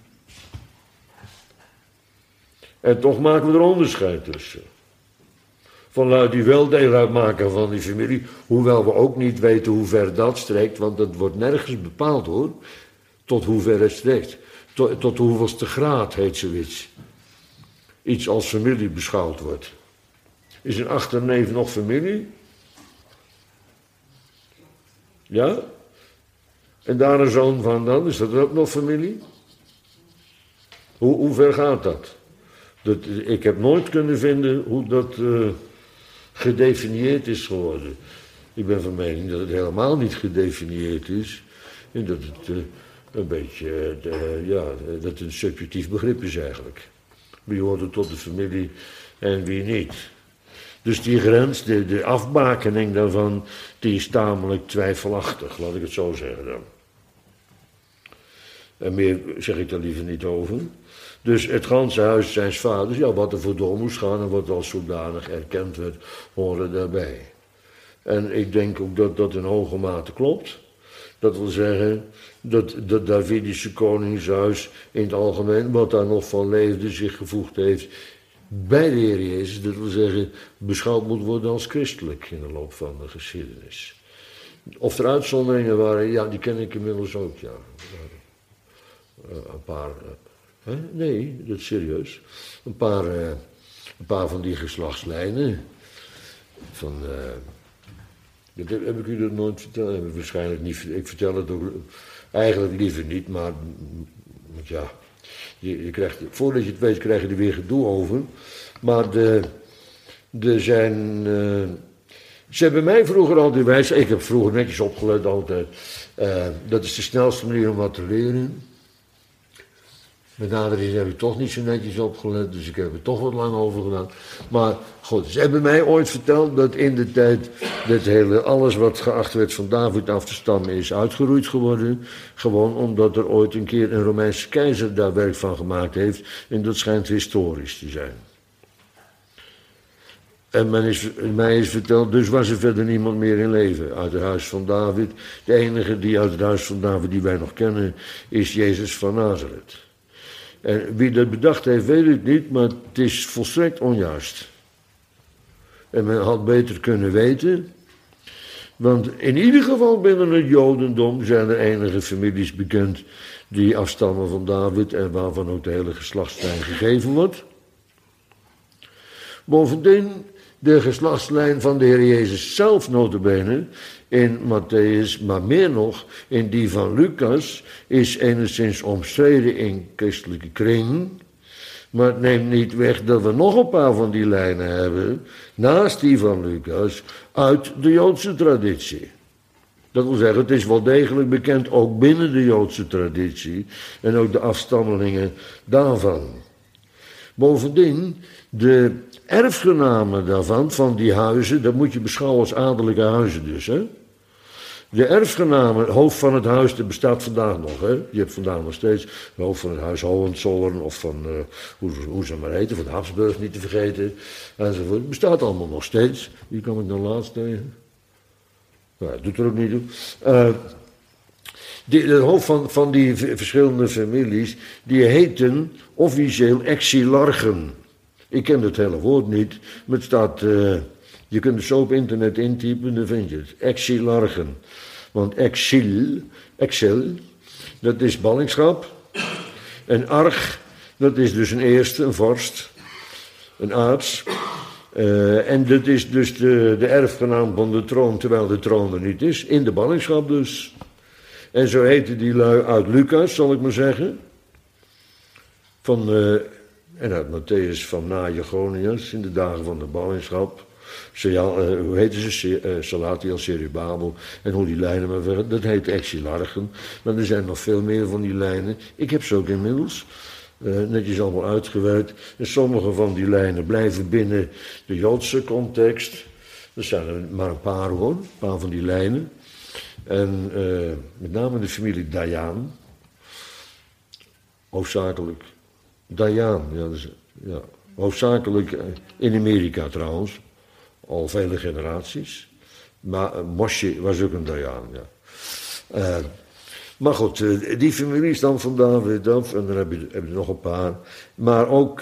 En toch maken we er onderscheid tussen. Van lui die wel deel uitmaken van die familie, hoewel we ook niet weten hoe ver dat strekt, want dat wordt nergens bepaald hoor, tot hoe ver het strekt. Tot hoeveelste graad heet zoiets. Iets als familie beschouwd wordt. Is een achterneef nog familie? Ja? En daar een zoon van dan, is dat ook nog familie? Hoe ver gaat dat? Ik heb nooit kunnen vinden hoe dat gedefinieerd is geworden. Ik ben van mening dat het helemaal niet gedefinieerd is. En dat het een beetje, dat het een subjectief begrip is eigenlijk. Wie hoort er tot de familie en wie niet. Dus die grens, de afbakening daarvan, die is tamelijk twijfelachtig, laat ik het zo zeggen dan. En meer zeg ik daar liever niet over. Dus het ganse huis zijns vaders, ja, wat er voor door moest gaan en wat als zodanig erkend werd, horen daarbij. En ik denk ook dat dat in hoge mate klopt. Dat wil zeggen dat het Davidische koningshuis in het algemeen, wat daar nog van leefde, zich gevoegd heeft bij de Heer Jezus. Dat wil zeggen, beschouwd moet worden als christelijk in de loop van de geschiedenis. Of er uitzonderingen waren, ja, die ken ik inmiddels ook, ja. Een paar... Nee, dat is serieus. Een paar van die geslachtslijnen. Dat heb ik u dat nooit verteld. Waarschijnlijk niet. Ik vertel het ook eigenlijk liever niet, maar ja. Je krijgt, voordat je het weet, krijg je er weer gedoe over. Maar ze hebben mij vroeger altijd wijs. Ik heb vroeger netjes opgelet altijd. Dat is de snelste manier om wat te leren. Met nadering heb ik toch niet zo netjes opgelet, dus ik heb er toch wat lang over gedaan. Maar goed, ze hebben mij ooit verteld dat in de tijd alles wat geacht werd van David af te stammen is uitgeroeid geworden. Gewoon omdat er ooit een keer een Romeinse keizer daar werk van gemaakt heeft. En dat schijnt historisch te zijn. En mij is verteld, dus was er verder niemand meer in leven uit het huis van David. De enige die uit het huis van David die wij nog kennen is Jezus van Nazareth. En wie dat bedacht heeft, weet ik niet, maar het is volstrekt onjuist. En men had beter kunnen weten. Want in ieder geval binnen het Jodendom zijn er enige families bekend die afstammen van David en waarvan ook de hele geslachtslijn gegeven wordt. Bovendien, de geslachtslijn van de Heer Jezus zelf nota bene in Matthäus, maar meer nog in die van Lucas, is enigszins omstreden in christelijke kringen. Maar het neemt niet weg dat we nog een paar van die lijnen hebben, naast die van Lucas, uit de Joodse traditie. Dat wil zeggen, het is wel degelijk bekend, ook binnen de Joodse traditie, en ook de afstammelingen daarvan. Bovendien, de erfgenamen daarvan, van die huizen, dat moet je beschouwen als adellijke huizen dus, hè. De erfgenamen, het hoofd van het huis, dat bestaat vandaag nog, hè. Je hebt vandaag nog steeds het hoofd van het huis Hohenzollern, of van, hoe ze maar heten, van de Habsburg niet te vergeten, enzovoort. Het bestaat allemaal nog steeds. Wie kwam ik nou laatst tegen? Nou, dat doet er ook niet toe. Het hoofd van die verschillende families, die heten officieel exilarchen. Ik ken het hele woord niet, maar het staat, je kunt het zo op internet intypen, dan vind je het. Exilarchen. Want exil, dat is ballingschap. En arch, dat is dus een eerste, een vorst, een aarts. En dat is dus de erfgenaam van de troon, terwijl de troon er niet is. In de ballingschap dus. En zo heten die lui uit Lucas, zal ik maar zeggen. En uit Matthäus van Nagegonius in de dagen van de ballingschap. Hoe heten ze? Salatiel, Serubabel en hoe die lijnen maar verder. Dat heet exilarchen. Maar er zijn nog veel meer van die lijnen. Ik heb ze ook inmiddels netjes allemaal uitgewerkt. En sommige van die lijnen blijven binnen de Joodse context. Er zijn er maar een paar hoor, een paar van die lijnen. En met name de familie Dayan. Hoofdzakelijk. Dayan, ja, hoofdzakelijk in Amerika trouwens. Al vele generaties. Maar Moshe was ook een Dayan, ja. Maar goed, die familie is dan van David af. En dan heb je nog een paar. Maar ook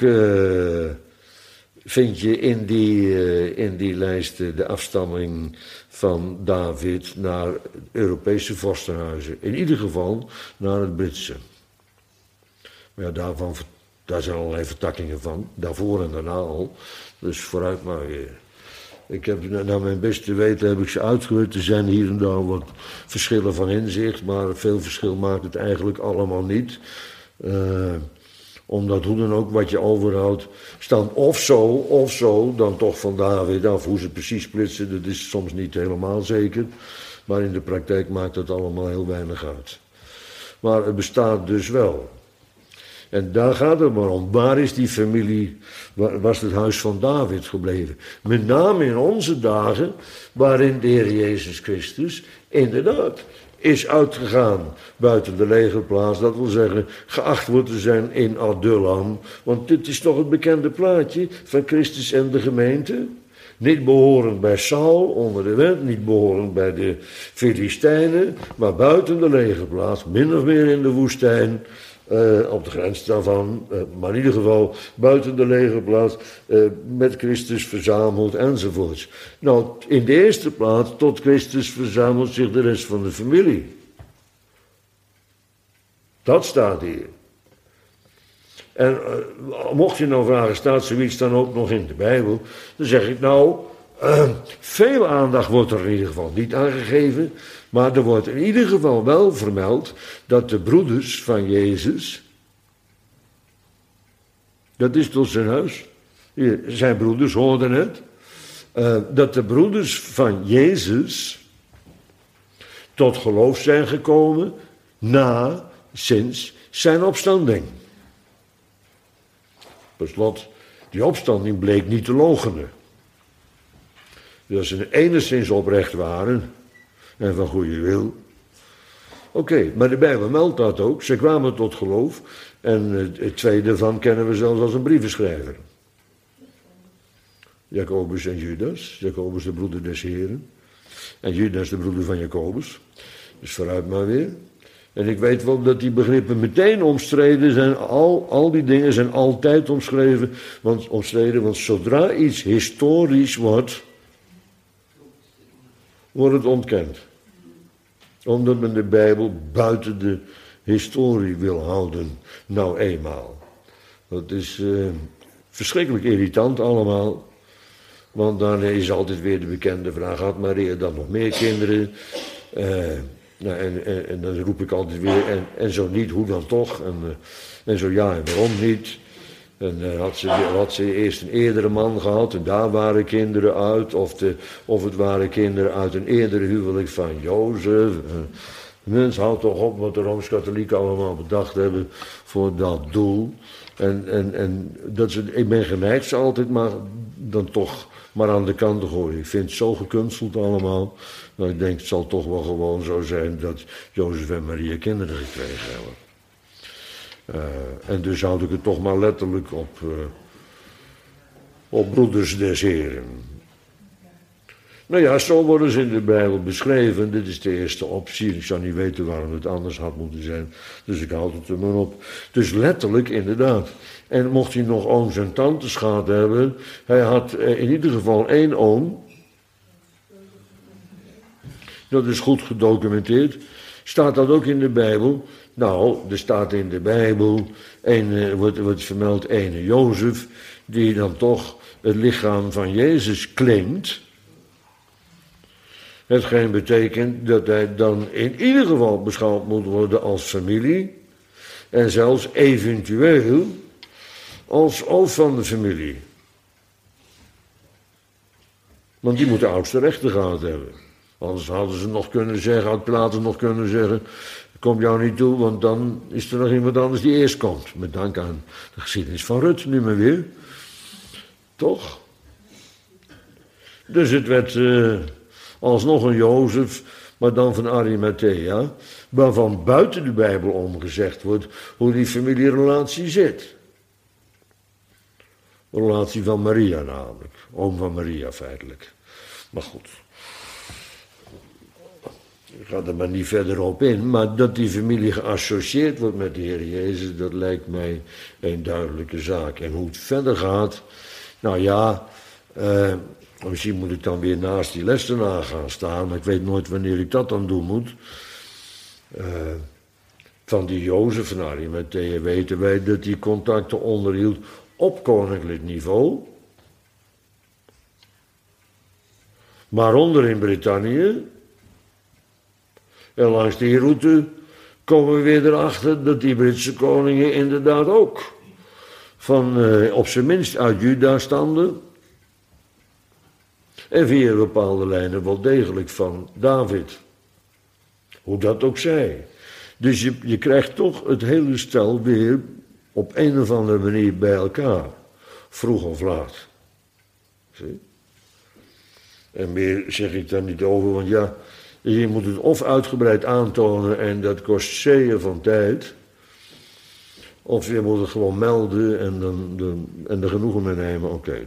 vind je in die lijst de afstamming van David naar Europese vorstenhuizen. In ieder geval naar het Britse. Maar ja, daar zijn allerlei vertakkingen van. Daarvoor en daarna al. Dus vooruit maar. Ik heb, naar mijn beste weten heb ik ze uitgewerkt. Er zijn hier en daar wat verschillen van inzicht. Maar veel verschil maakt het eigenlijk allemaal niet. Omdat hoe dan ook wat je overhoudt, staan of zo, dan toch van David af. Hoe ze precies splitsen, dat is soms niet helemaal zeker. Maar in de praktijk maakt dat allemaal heel weinig uit. Maar het bestaat dus wel. En daar gaat het maar om. Waar is die familie, was het huis van David gebleven? Met name in onze dagen, waarin de Heer Jezus Christus inderdaad is uitgegaan buiten de legerplaats. Dat wil zeggen, geacht wordt te zijn in Adullam. Want dit is toch het bekende plaatje van Christus en de gemeente. Niet behorend bij Saul onder de wet, niet behorend bij de Filistijnen, maar buiten de legerplaats, min of meer in de woestijn. Op de grens daarvan, maar in ieder geval buiten de legerplaats, met Christus verzameld enzovoorts. Nou, in de eerste plaats, tot Christus verzamelt zich de rest van de familie. Dat staat hier. En mocht je nou vragen, staat zoiets dan ook nog in de Bijbel? Dan zeg ik nou, veel aandacht wordt er in ieder geval niet aangegeven. Maar er wordt in ieder geval wel vermeld dat de broeders van Jezus, dat is tot zijn huis, zijn broeders hoorden het, dat de broeders van Jezus tot geloof zijn gekomen sinds zijn opstanding. Per slot, die opstanding bleek niet te loochenen. Dus als ze enigszins oprecht waren en van goede wil. Oké, maar de Bijbel meldt dat ook. Ze kwamen tot geloof. En het tweede daarvan kennen we zelfs als een brievenschrijver. Jacobus en Judas. Jacobus de broeder des Heren. En Judas de broeder van Jacobus. Dus vooruit maar weer. En ik weet wel dat die begrippen meteen omstreden zijn. Al die dingen zijn altijd omstreden. Want zodra iets historisch wordt, wordt het ontkend. Omdat men de Bijbel buiten de historie wil houden. Nou eenmaal. Dat is verschrikkelijk irritant allemaal. Want dan is altijd weer de bekende vraag: had Maria dan nog meer kinderen? Nou, en dan roep ik altijd weer, en zo niet, hoe dan toch? En zo ja, en waarom niet? En had ze eerst een eerdere man gehad en daar waren kinderen uit. Of het waren kinderen uit een eerdere huwelijk van Jozef. Mens, houd toch op wat de Rooms-Katholieken allemaal bedacht hebben voor dat doel. En ik ben geneigd ze altijd maar dan toch maar aan de kant te gooien. Ik vind het zo gekunsteld allemaal. Nou, ik denk het zal toch wel gewoon zo zijn dat Jozef en Maria kinderen gekregen hebben. En dus houd ik het toch maar letterlijk op broeders des Heren. Nou ja, zo worden ze in de Bijbel beschreven. Dit is de eerste optie. Ik zou niet weten waarom het anders had moeten zijn. Dus ik houd het er maar op. Dus letterlijk, inderdaad. En mocht hij nog ooms en tantes gehad hebben. Hij had in ieder geval 1 oom. Dat is goed gedocumenteerd. Staat dat ook in de Bijbel? Nou, er staat in de Bijbel, wordt vermeld ene Jozef, die dan toch het lichaam van Jezus claimt. Hetgeen betekent dat hij dan in ieder geval beschouwd moet worden als familie. En zelfs eventueel als hoofd van de familie. Want die moet de oudste rechten gehad hebben. Anders hadden ze nog kunnen zeggen, had Pilatus nog kunnen zeggen: kom jou niet toe, want dan is er nog iemand anders die eerst komt. Met dank aan de geschiedenis van Rut, nu maar weer. Toch? Dus het werd alsnog een Jozef, maar dan van Arimathea, waarvan buiten de Bijbel om gezegd wordt hoe die familierelatie zit. De relatie van Maria namelijk, oom van Maria feitelijk. Maar goed. Ik ga er maar niet verder op in, maar dat die familie geassocieerd wordt met de Heer Jezus, dat lijkt mij een duidelijke zaak. En hoe het verder gaat, nou ja, misschien moet ik dan weer naast die lessenaar gaan staan, maar ik weet nooit wanneer ik dat dan doen moet. Van die Jozef van Arimathea weten wij dat hij contacten onderhield op koninklijk niveau, waaronder in Brittannië. En langs die route komen we weer erachter dat die Britse koningen inderdaad ook op zijn minst uit Juda stamden. En via bepaalde lijnen wel degelijk van David. Hoe dat ook zij. Dus je krijgt toch het hele stel weer op een of andere manier bij elkaar. Vroeg of laat. Zie? En meer zeg ik daar niet over, want ja, je moet het of uitgebreid aantonen en dat kost zeeën van tijd. Of je moet het gewoon melden en er genoegen mee nemen. Oké,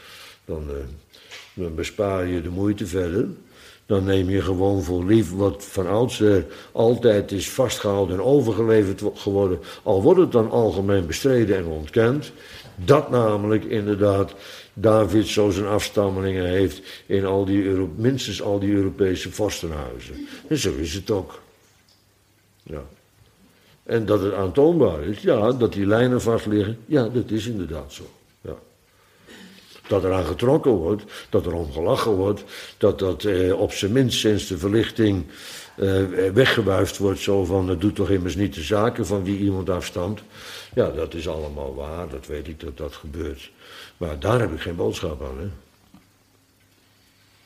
dan bespaar je de moeite verder. Dan neem je gewoon voor lief wat van oudsher altijd is vastgehouden en overgeleverd geworden. Al wordt het dan algemeen bestreden en ontkend. Dat namelijk inderdaad David zo zijn afstammelingen heeft in minstens al die Europese vorstenhuizen. En zo is het ook. Ja. En dat het aantoonbaar is, ja, dat die lijnen vast liggen, ja, dat is inderdaad zo. Ja. Dat er aan getrokken wordt, dat er om gelachen wordt, dat op zijn minst sinds de verlichting weggewuifd wordt, zo van, het doet toch immers niet de zaken van wie iemand afstamt. Ja, dat is allemaal waar, dat weet ik dat dat gebeurt. Maar daar heb ik geen boodschap aan, hè.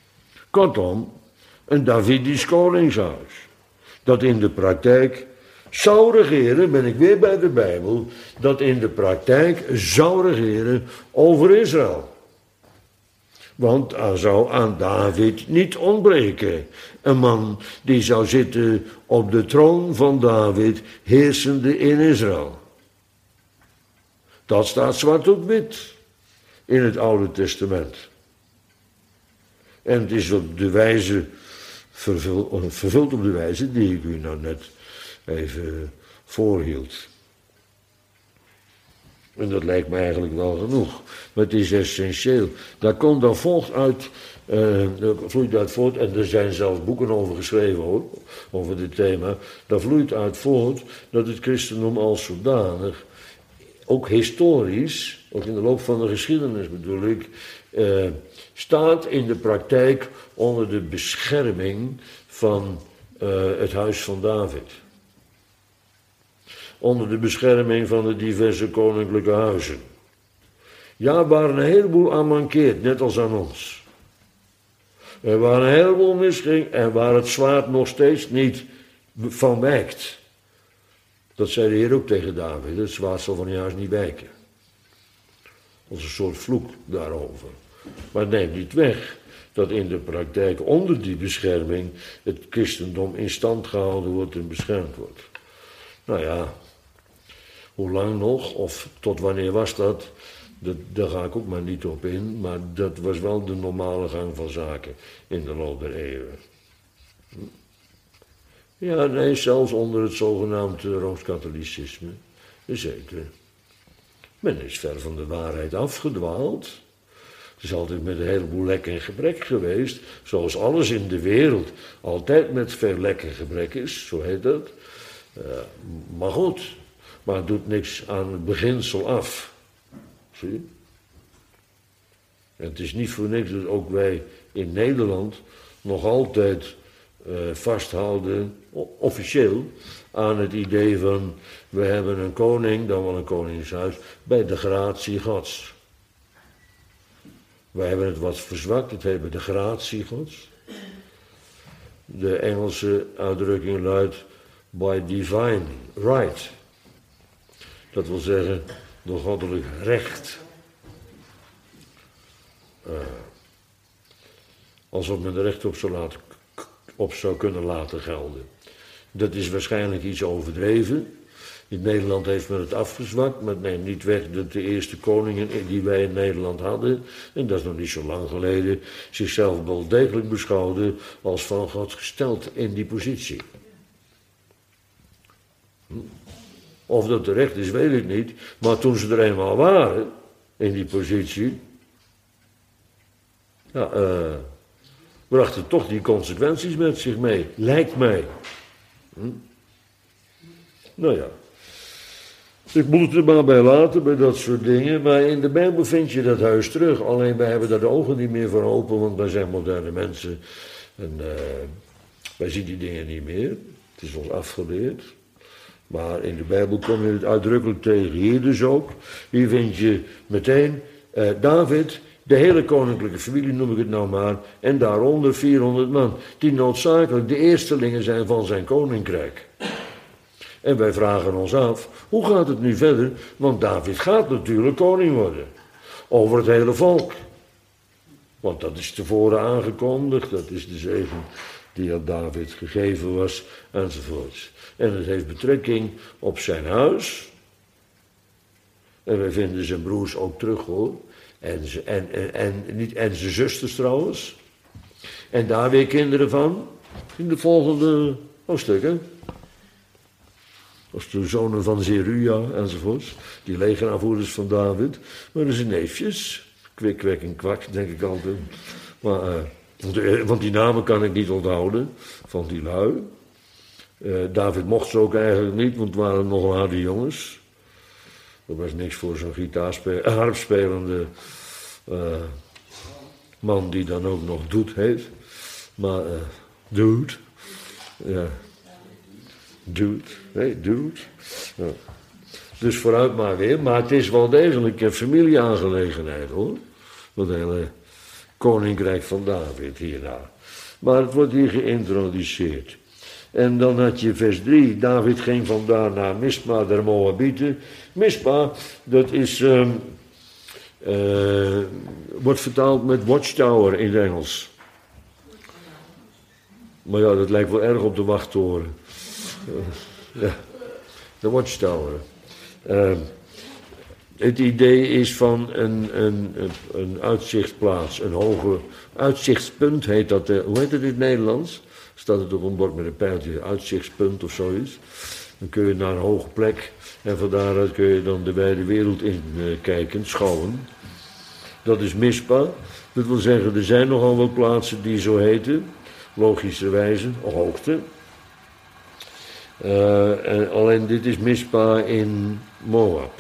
Kortom, een Davidisch koningshuis, dat in de praktijk zou regeren, ben ik weer bij de Bijbel, dat in de praktijk zou regeren over Israël. Want er zou aan David niet ontbreken. Een man die zou zitten op de troon van David, heersende in Israël. Dat staat zwart op wit in het Oude Testament. En het is op de wijze, vervuld op de wijze die ik u nou net even voorhield. En dat lijkt me eigenlijk wel genoeg. Maar het is essentieel. Daar komt dan vloeit uit voort, en er zijn zelfs boeken over geschreven hoor, over dit thema. Daar vloeit uit voort dat het christendom als zodanig, ook historisch, ook in de loop van de geschiedenis bedoel ik, staat in de praktijk onder de bescherming van het huis van David. Onder de bescherming van de diverse koninklijke huizen. Ja, waar een heleboel aan mankeert, net als aan ons. Er waar een heleboel misging en waar het zwaard nog steeds niet van wijkt. Dat zei de Heer ook tegen David, het zwaard zal van je huis niet wijken. Als een soort vloek daarover. Maar het neemt niet weg dat in de praktijk onder die bescherming het christendom in stand gehouden wordt en beschermd wordt. Nou ja, hoe lang nog, of tot wanneer was dat? Daar ga ik ook maar niet op in, maar dat was wel de normale gang van zaken in de loop der eeuwen. Ja, nee, zelfs onder het zogenaamde Rooms-Katholicisme, zeker. Men is ver van de waarheid afgedwaald. Het is altijd met een heleboel lek en gebrek geweest, zoals alles in de wereld altijd met veel lek en gebrek is, zo heet dat. Maar goed, maar het doet niks aan het beginsel af. Zie je? En het is niet voor niks dat ook wij in Nederland nog altijd vasthouden, officieel, aan het idee van we hebben een koning, dan wel een koningshuis, bij de gratie Gods. Wij hebben het wat verzwakt, het hebben de gratie Gods. De Engelse uitdrukking luidt by divine right. Dat wil zeggen door goddelijk recht. Alsof men er recht op zou kunnen laten gelden. Dat is waarschijnlijk iets overdreven. In Nederland heeft men het afgezwakt, maar het neemt niet weg dat de eerste koningen die wij in Nederland hadden, en dat is nog niet zo lang geleden, zichzelf wel degelijk beschouwden als van God gesteld in die positie. Of dat terecht is, weet ik niet, maar toen ze er eenmaal waren, in die positie, ja, bracht het toch die consequenties met zich mee, lijkt mij. Nou ja, ik moet het er maar bij laten, bij dat soort dingen, maar in de Bijbel vind je dat huis terug, alleen wij hebben daar de ogen niet meer voor open, want wij zijn moderne mensen en wij zien die dingen niet meer, het is ons afgeleerd. Maar in de Bijbel kom je het uitdrukkelijk tegen, hier dus ook. Hier vind je meteen David, de hele koninklijke familie noem ik het nou maar, en daaronder 400 man, die noodzakelijk de eerstelingen zijn van zijn koninkrijk. En wij vragen ons af, hoe gaat het nu verder? Want David gaat natuurlijk koning worden, over het hele volk. Want dat is tevoren aangekondigd, dat is de zegen die aan David gegeven was, enzovoorts. En het heeft betrekking op zijn huis. En wij vinden zijn broers ook terug hoor. En zijn zusters trouwens. En daar weer kinderen van. In de volgende hoofdstukken. Als de zonen van Zeruja enzovoorts. Die legeraanvoerders van David. Maar zijn neefjes. Kwik, kwek en kwak denk ik altijd. Maar, want die namen kan ik niet onthouden. Van die lui. David mocht ze ook eigenlijk niet, want het waren nogal harde jongens. Er was niks voor zo'n harpspelende man die dan ook nog Doet heet. Maar Doet. Ja. Doet. Nee, Doet. Ja. Dus vooruit maar weer. Maar het is wel degelijk een familieaangelegenheid hoor. Dat hele koninkrijk van David hierna. Maar het wordt hier geïntroduceerd. En dan had je vers 3. David ging vandaar naar Mispa der Moabieten. Mispa, dat is, wordt vertaald met watchtower in het Engels. Maar ja, dat lijkt wel erg op de wachttoren. Ja, de watchtower. Het idee is van een uitzichtsplaats, een hoge uitzichtspunt heet dat. Hoe heet het in het Nederlands? Staat het op een bord met een pijltje, uitzichtspunt of zoiets. Dan kun je naar een hoge plek en van daaruit kun je dan de wijde wereld in kijken, schouwen. Dat is Mispa. Dat wil zeggen, er zijn nogal wat plaatsen die zo heten, logischerwijze, hoogte. Alleen dit is Mispa in Moab.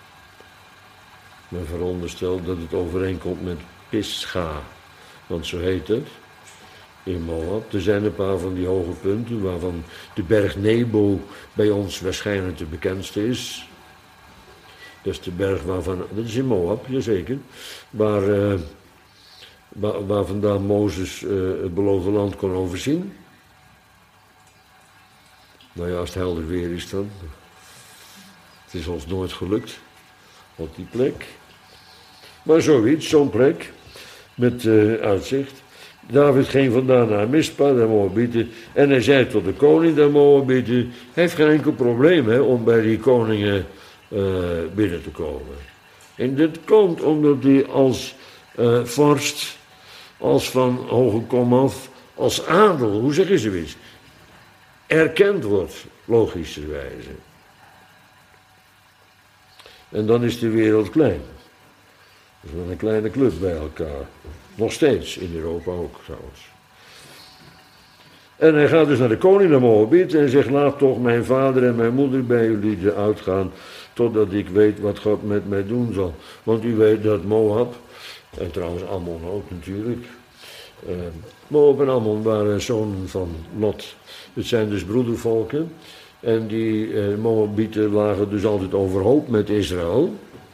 Men veronderstelt dat het overeenkomt met Pisga, want zo heet het in Moab. Er zijn een paar van die hoge punten, waarvan de berg Nebo bij ons waarschijnlijk de bekendste is. Dat is de berg waarvan, dat is in Moab, jazeker, waar vandaan Mozes het beloofde land kon overzien. Nou ja, als het helder weer is dan. Het is ons nooit gelukt op die plek. Maar zoiets, zo'n plek, met uitzicht. David ging vandaan naar Mispa, der Moabieten, en hij zei tot de koning der Moabieten, hij heeft geen enkel probleem om bij die koningen binnen te komen. En dit komt omdat hij als vorst, als van hoge komaf, als adel, hoe zeg je zoiets, erkend wordt, logischerwijze. En dan is de wereld klein. Dat is wel een kleine club bij elkaar. Nog steeds, in Europa ook trouwens. En hij gaat dus naar de koning der Moabieten en zegt, laat toch mijn vader en mijn moeder bij jullie uitgaan, totdat ik weet wat God met mij doen zal. Want u weet dat Moab, en trouwens Ammon ook natuurlijk, Moab en Ammon waren zonen van Lot. Het zijn dus broedervolken. En die Moabieten lagen dus altijd overhoop met Israël.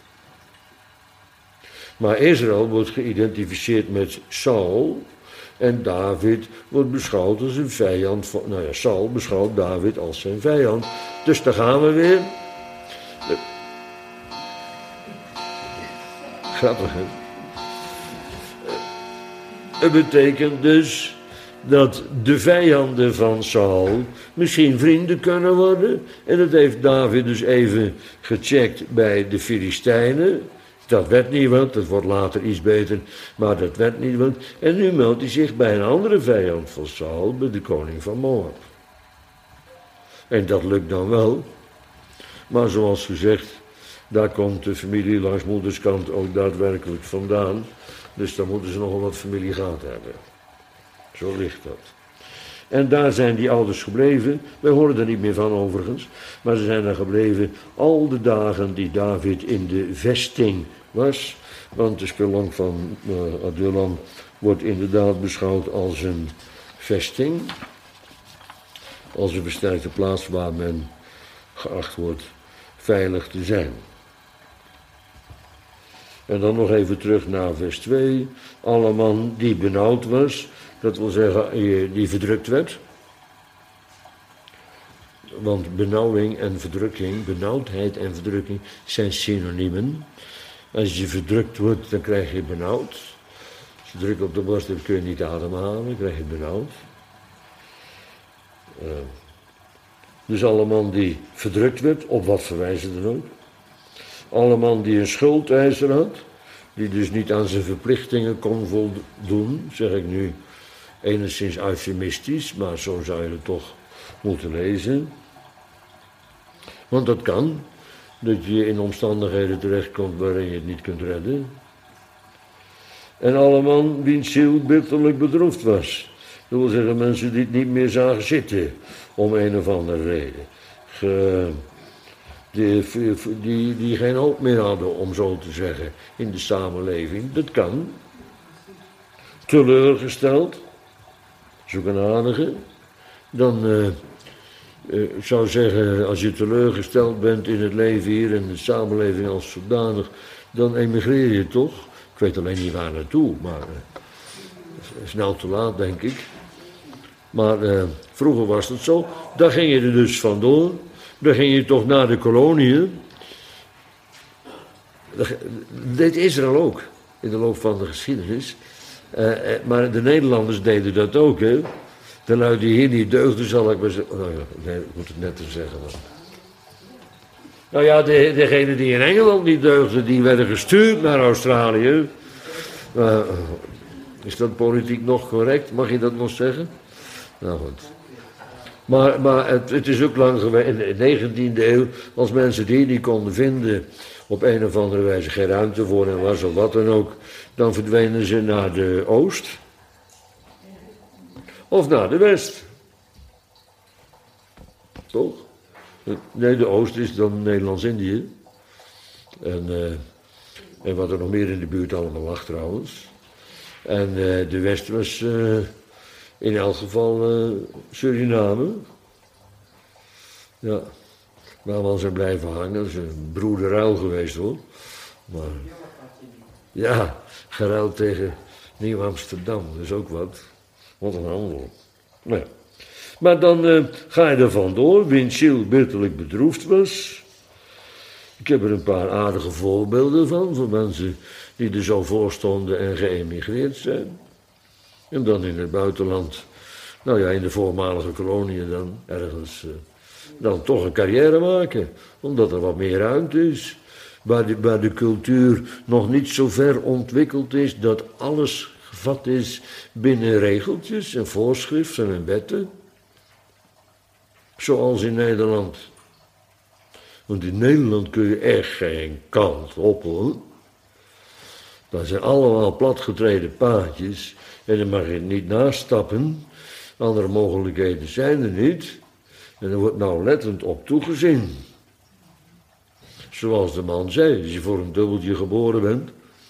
Maar Israël wordt geïdentificeerd met Saul. En David wordt beschouwd als een vijand van. Nou ja, Saul beschouwt David als zijn vijand. Dus daar gaan we weer. Grappig, hè? Het betekent dus dat de vijanden van Saul misschien vrienden kunnen worden. En dat heeft David dus even gecheckt bij de Filistijnen. Dat werd niet wat, dat wordt later iets beter, maar dat werd niet wat. En nu meldt hij zich bij een andere vijand van Saul, bij de koning van Moab. En dat lukt dan wel. Maar zoals gezegd, daar komt de familie langs moederskant ook daadwerkelijk vandaan. Dus dan moeten ze nogal wat familie gehad hebben. Zo ligt dat. En daar zijn die ouders gebleven. Wij horen er niet meer van overigens. Maar ze zijn daar gebleven al de dagen die David in de vesting was. Want de spelonk van Adullam wordt inderdaad beschouwd als een vesting. Als een versterkte plaats waar men geacht wordt veilig te zijn. En dan nog even terug naar vers 2. Alle man die benauwd was, dat wil zeggen die verdrukt werd. Want benauwing en verdrukking, benauwdheid en verdrukking zijn synoniemen. Als je verdrukt wordt, dan krijg je benauwd. Als je druk op de borst hebt, kun je niet ademhalen, dan krijg je benauwd. Dus alle man die verdrukt werd, op wat voor wijze dan ook. Alle man die een schuldeiser had, die dus niet aan zijn verplichtingen kon voldoen, zeg ik nu enigszins eufemistisch, maar zo zou je het toch moeten lezen. Want dat kan, dat je in omstandigheden terechtkomt waarin je het niet kunt redden. En alle man wiens ziel bitterlijk bedroefd was. Dat wil zeggen mensen die het niet meer zagen zitten, om een of andere reden. Die geen hoop meer hadden, om zo te zeggen, in de samenleving. Dat kan. Teleurgesteld. Zoek een aardige. Dan ik zou zeggen, als je teleurgesteld bent in het leven hier en de samenleving als zodanig, dan emigreer je toch. Ik weet alleen niet waar naartoe, maar snel te laat, denk ik. Maar vroeger was het zo. Daar ging je er dus vandoor. Dan ging je toch naar de koloniën. Dat deed Israël ook. In de loop van de geschiedenis. Maar de Nederlanders deden dat ook, hè. De lui die hier niet deugden, zal ik maar zeggen. Nou ja, nee, ik moet het net te zeggen. Maar. Nou ja, degenen die in Engeland niet deugden, die werden gestuurd naar Australië. Is dat politiek nog correct? Mag je dat nog zeggen? Nou goed. Maar het is ook lang geweest, in de 19e eeuw, als mensen die niet konden vinden, op een of andere wijze geen ruimte voor hen was of wat dan ook, dan verdwenen ze naar de Oost. Of naar de West. Toch? Nee, de Oost is dan Nederlands-Indië. En wat er nog meer in de buurt allemaal lag trouwens. En de West was in elk geval Suriname. Ja, waar we zijn blijven hangen. Dat is een broederuil geweest hoor. Maar ja, geruild tegen Nieuw-Amsterdam. Dat is ook wat. Wat een handel. Nou ja. Maar dan ga je er vandoor, wiens ziel bitterlijk bedroefd was. Ik heb er een paar aardige voorbeelden van mensen die er zo voor stonden en geëmigreerd zijn. En dan in het buitenland, nou ja, in de voormalige koloniën dan ergens, dan toch een carrière maken. Omdat er wat meer ruimte is. Waar de cultuur nog niet zo ver ontwikkeld is dat alles gevat is binnen regeltjes en voorschriften en wetten. Zoals in Nederland. Want in Nederland kun je echt geen kant op hoor. Dat zijn allemaal platgetreden paadjes. En daar mag je niet naast stappen. Andere mogelijkheden zijn er niet. En er wordt nauwlettend op toegezien. Zoals de man zei, als je voor een dubbeltje geboren bent,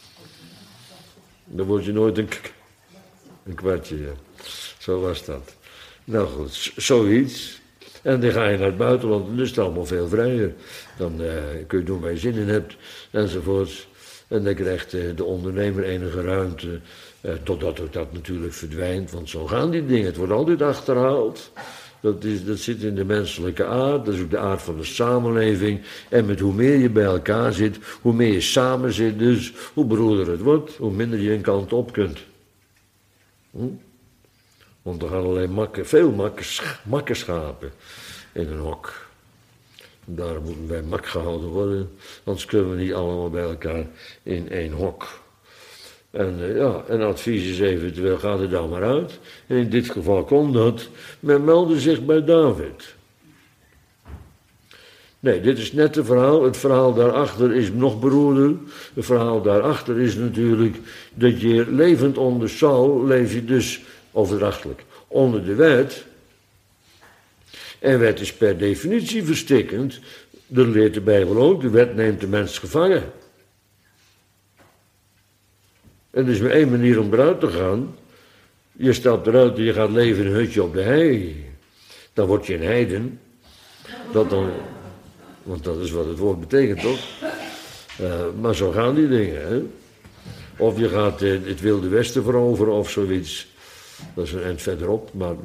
dan word je nooit een kwartje. Ja. Zo was dat. Nou goed, zoiets. En dan ga je naar het buitenland en dan is het allemaal veel vrijer. Dan kun je doen waar je zin in hebt, enzovoorts. En dan krijgt de ondernemer enige ruimte, totdat ook dat natuurlijk verdwijnt. Want zo gaan die dingen, het wordt altijd achterhaald. Dat zit in de menselijke aard, dat is ook de aard van de samenleving. En met hoe meer je bij elkaar zit, hoe meer je samen zit dus, hoe broeder het wordt, hoe minder je een kant op kunt. Want er gaan alleen veel makkenschapen in een hok. Daar moeten wij mak gehouden worden, anders kunnen we niet allemaal bij elkaar in één hok. En advies is eventueel, ga er dan maar uit. En in dit geval kon dat. Men meldde zich bij David. Nee, dit is net het verhaal. Het verhaal daarachter is nog beroerder. Het verhaal daarachter is natuurlijk dat je levend onder Saul, leef je dus overdrachtelijk onder de wet. En wet is per definitie verstikkend. Dat leert de Bijbel ook. De wet neemt de mens gevangen. En er is maar één manier om eruit te gaan. Je stapt eruit en je gaat leven in een hutje op de hei. Dan word je een heiden. Want dat is wat het woord betekent, toch? Maar zo gaan die dingen, hè. Of je gaat het Wilde Westen veroveren of zoiets. Dat is een eind verderop, maar...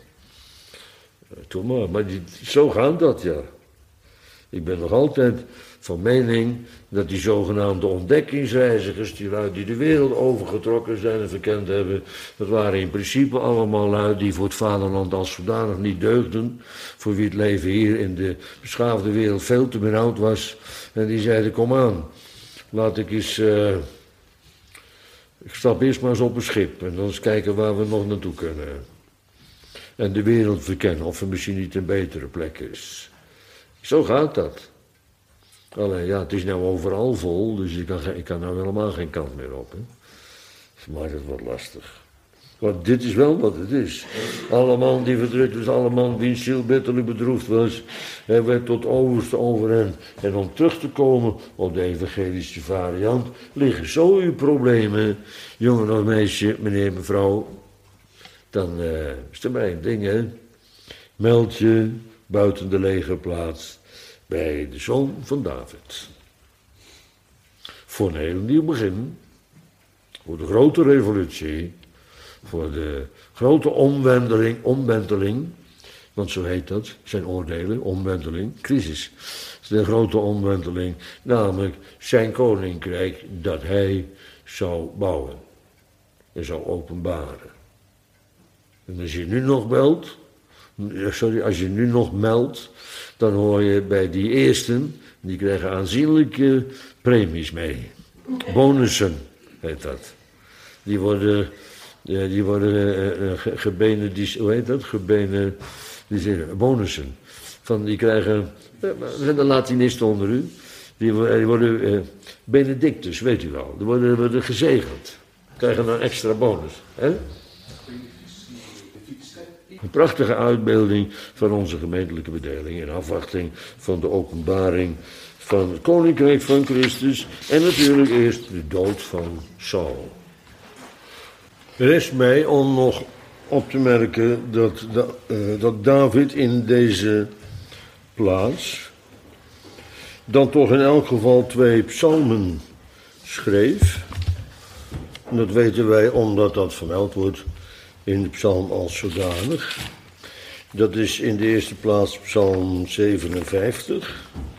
Maar zo gaat dat, ja. Ik ben nog altijd van mening dat die zogenaamde ontdekkingsreizigers, die lui die de wereld overgetrokken zijn en verkend hebben, dat waren in principe allemaal lui die voor het vaderland als zodanig niet deugden, voor wie het leven hier in de beschaafde wereld veel te benauwd was. En die zeiden, kom aan, laat ik eens... ik stap eerst maar eens op een schip en dan eens kijken waar we nog naartoe kunnen. En de wereld verkennen of er misschien niet een betere plek is. Zo gaat dat. Alleen ja, het is nou overal vol, dus ik kan nou helemaal geen kant meer op. Hè. Dat maakt het wat lastig. Want dit is wel wat het is. Alle man die verdrukt was, alle man wiens ziel bitterlijk bedroefd was, hij werd tot overste over hen. En om terug te komen op de evangelische variant, liggen zo uw problemen, jongen of meisje, meneer, mevrouw. Dan is er maar één ding, hè. Meld je buiten de legerplaats bij de zoon van David. Voor een heel nieuw begin, voor de grote revolutie, voor de grote omwenteling, want zo heet dat, zijn oordelen, omwenteling, crisis. Het is de grote omwenteling, namelijk zijn koninkrijk dat hij zou bouwen en zou openbaren. En als je nu nog meldt, dan hoor je bij die eersten, die krijgen aanzienlijke premies mee. Bonussen heet dat. Die worden bonussen. Die krijgen, er zijn de Latinisten onder u, die worden benedictus, weet u wel. Die worden gezegend. Krijgen een extra bonus. Hè? Een prachtige uitbeelding van onze gemeentelijke bedeling in afwachting van de openbaring van het koninkrijk van Christus en natuurlijk eerst de dood van Saul. Rest mij om nog op te merken dat David in deze plaats dan toch in elk geval 2 psalmen schreef. En dat weten wij omdat dat vermeld wordt in de psalm als zodanig. Dat is in de eerste plaats psalm 57.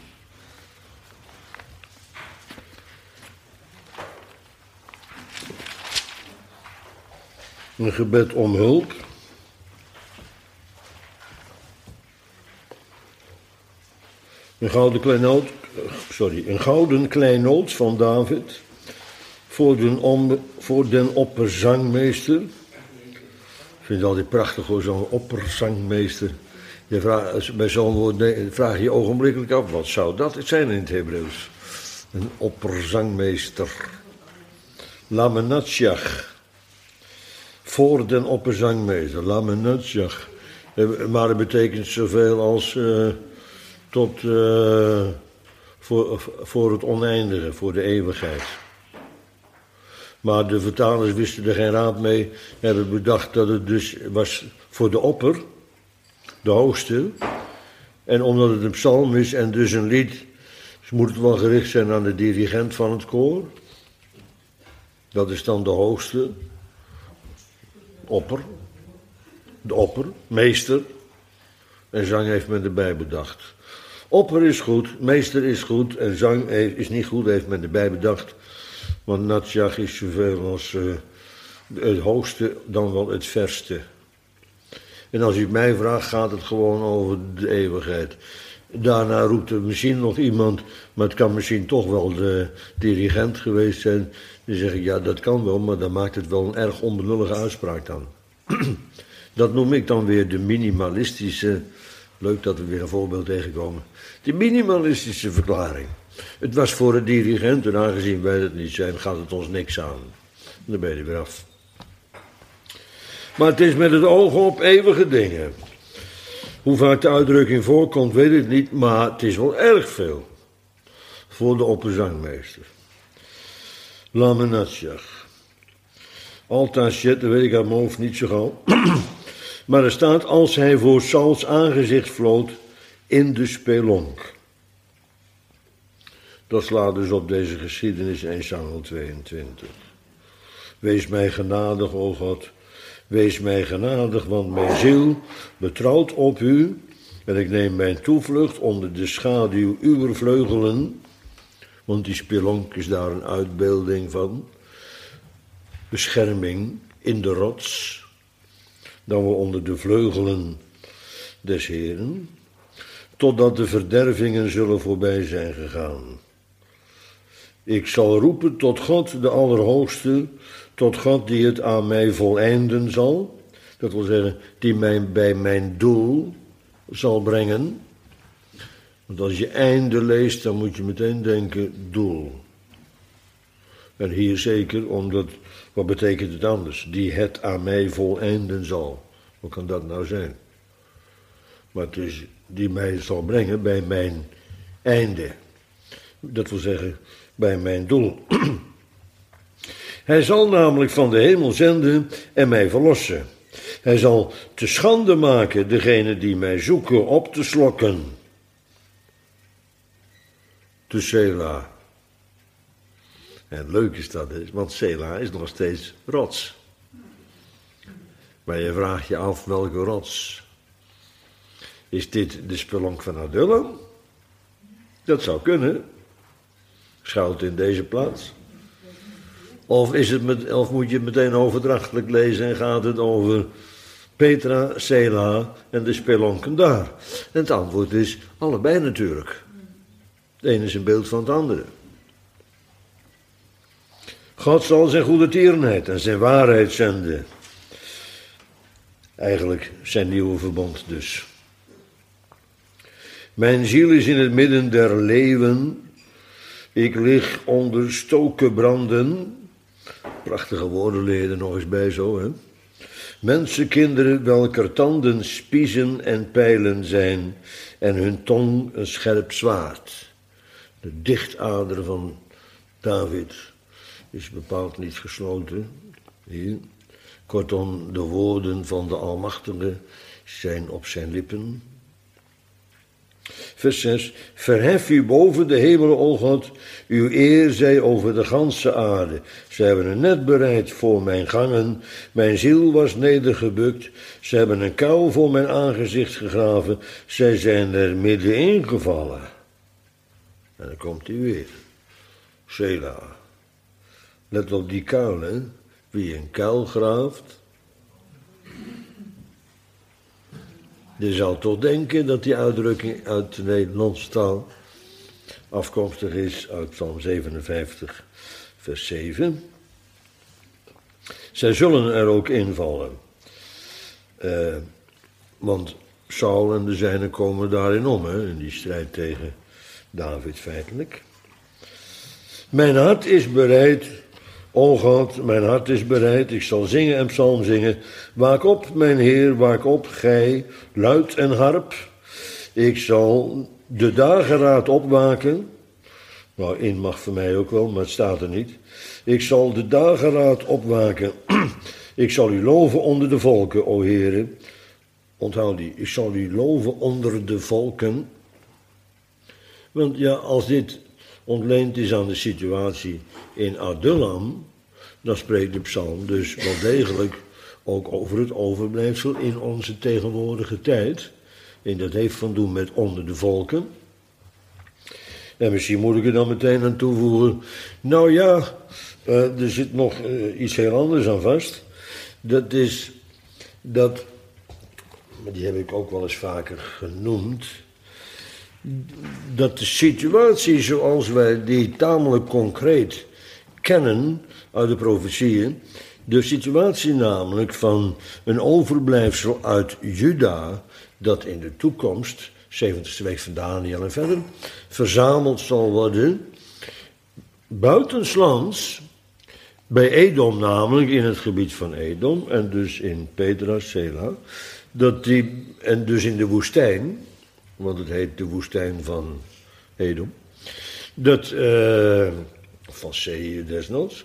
Een gebed om hulp. Een gouden kleinood van David voor den opperzangmeester. Ik vind het altijd prachtig hoor, zo'n opperzangmeester. Bij zo'n woord vraag je je ogenblikkelijk af, wat zou dat zijn in het Hebreeuws? Een opperzangmeester. Lamenatjach. Voor den opperzangmeester, lamenatjach. Maar het betekent zoveel als voor het oneindige, voor de eeuwigheid. Maar de vertalers wisten er geen raad mee, hebben bedacht dat het dus was voor de opper, de hoogste. En omdat het een psalm is en dus een lied, moet het wel gericht zijn aan de dirigent van het koor. Dat is dan de hoogste, opper, de opper, meester. En zang heeft men erbij bedacht. Opper is goed, meester is goed en zang is niet goed, heeft men erbij bedacht. Want Natjach is zoveel als het hoogste, dan wel het verste. En als u het mij vraagt, gaat het gewoon over de eeuwigheid. Daarna roept er misschien nog iemand, maar het kan misschien toch wel de dirigent geweest zijn. Dan zeg ik, ja, dat kan wel, maar dan maakt het wel een erg onbenullige uitspraak dan. Dat noem ik dan weer de minimalistische, leuk dat we weer een voorbeeld tegenkomen, de minimalistische verklaring. Het was voor de dirigent en aangezien wij het niet zijn, gaat het ons niks aan. Dan ben je er weer af. Maar het is met het oog op eeuwige dingen. Hoe vaak de uitdrukking voorkomt, weet ik niet, maar het is wel erg veel. Voor de opperzangmeester. Lamenatjach. Altasjet, dat weet ik uit mijn hoofd niet zo gauw. Maar er staat, als hij voor Sauls aangezicht vloot in de spelonk. Dat slaat dus op deze geschiedenis 1 Samuel 22. Wees mij genadig, o God. Wees mij genadig, want mijn ziel betrouwt op u. En ik neem mijn toevlucht onder de schaduw uwer vleugelen. Want die spelonk is daar een uitbeelding van. Bescherming in de rots. Dan we onder de vleugelen des Heeren. Totdat de verdervingen zullen voorbij zijn gegaan. Ik zal roepen tot God de Allerhoogste, tot God die het aan mij voleinden zal. Dat wil zeggen, die mij bij mijn doel zal brengen. Want als je einde leest, dan moet je meteen denken, doel. En hier zeker, omdat, wat betekent het anders? Die het aan mij voleinden zal. Wat kan dat nou zijn? Maar het is die mij zal brengen bij mijn einde. Dat wil zeggen, bij mijn doel. Hij zal namelijk van de hemel zenden en mij verlossen. Hij zal te schande maken degene die mij zoeken op te slokken. Te Sela. En leuk is dat, want Sela is nog steeds rots. Maar je vraagt je af welke rots. Is dit de spelonk van Adullam? Dat zou kunnen. Schuilt in deze plaats. Of moet je het meteen overdrachtelijk lezen en gaat het over Petra, Sela en de spelonken daar? En het antwoord is allebei natuurlijk. Het ene is een beeld van het andere. God zal zijn goede tierenheid en zijn waarheid zenden. Eigenlijk zijn nieuwe verbond dus. Mijn ziel is in het midden der leeuwen. Ik lig onder stoken branden. Prachtige woordenleden nog eens bij zo, hè. Mensenkinderen welker tanden spiezen en pijlen zijn en hun tong een scherp zwaard. De dichtader van David is bepaald niet gesloten. Hier. Kortom, de woorden van de Almachtige zijn op zijn lippen. Vers 6. Verhef u boven de hemelen, o God, uw eer zij over de ganse aarde. Ze hebben een net bereid voor mijn gangen, mijn ziel was nedergebukt. Ze hebben een kuil voor mijn aangezicht gegraven, zij zijn er middenin gevallen. En dan komt hij weer. Sela. Let op die kuil, hè. Wie een kuil graaft. Je zou toch denken dat die uitdrukking uit de Nederlandse taal afkomstig is uit Psalm 57, vers 7. Zij zullen er ook invallen. Want Saul en de zijnen komen daarin om, hè, in die strijd tegen David feitelijk. Mijn hart is bereid, o God, mijn hart is bereid, ik zal zingen en psalm zingen. Waak op, mijn Heer, waak op, gij, luid en harp. Ik zal de dageraad opwaken. Nou, in mag voor mij ook wel, maar het staat er niet. Ik zal de dageraad opwaken. Ik zal u loven onder de volken, o Heere. Onthoud die, ik zal u loven onder de volken. Want ja, als dit ontleend is aan de situatie in Adullam, dan spreekt de psalm dus wel degelijk ook over het overblijfsel in onze tegenwoordige tijd. En dat heeft van doen met onder de volken. En misschien moet ik er dan meteen aan toevoegen, nou ja, er zit nog iets heel anders aan vast. Dat is dat, maar die heb ik ook wel eens vaker genoemd, dat de situatie zoals wij die tamelijk concreet kennen uit de profetieën, de situatie namelijk van een overblijfsel uit Juda, dat in de toekomst, 70ste week van Daniel en verder, verzameld zal worden, buitenslands, bij Edom namelijk, in het gebied van Edom, en dus in Petra, Sela, en dus in de woestijn, want het heet de woestijn van Edom, van Seir desnoods,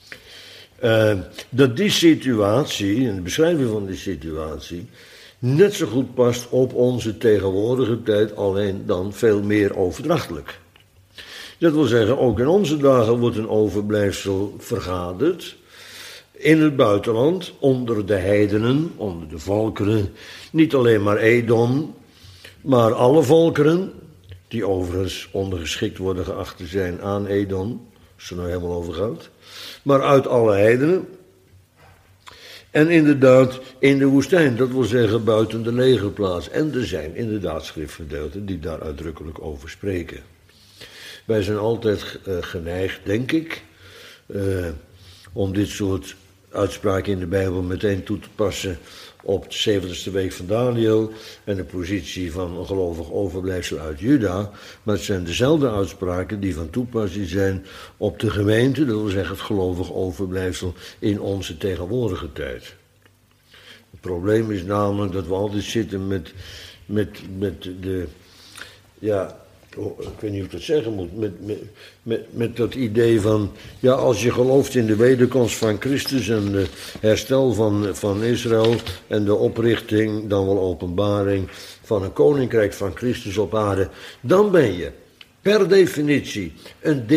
dat die situatie, en de beschrijving van die situatie, net zo goed past op onze tegenwoordige tijd, alleen dan veel meer overdrachtelijk. Dat wil zeggen, ook in onze dagen wordt een overblijfsel vergaderd, in het buitenland, onder de heidenen, onder de volkeren, niet alleen maar Edom, maar alle volkeren, die overigens ondergeschikt worden geacht te zijn aan Edom, als het er nou helemaal over gaat, maar uit alle heidenen. En inderdaad in de woestijn, dat wil zeggen buiten de legerplaats. En er zijn inderdaad schriftgedeelten die daar uitdrukkelijk over spreken. Wij zijn altijd geneigd, denk ik, om dit soort uitspraken in de Bijbel meteen toe te passen op de 70ste week van Daniel en de positie van een gelovig overblijfsel uit Juda. Maar het zijn dezelfde uitspraken die van toepassing zijn op de gemeente, dat wil zeggen het gelovig overblijfsel in onze tegenwoordige tijd. Het probleem is namelijk dat we altijd zitten met de, ja, ik weet niet hoe ik dat zeggen moet, met dat idee van, ja, als je gelooft in de wederkomst van Christus en de herstel van Israël en de oprichting, dan wel openbaring van een koninkrijk van Christus op aarde, dan ben je per definitie een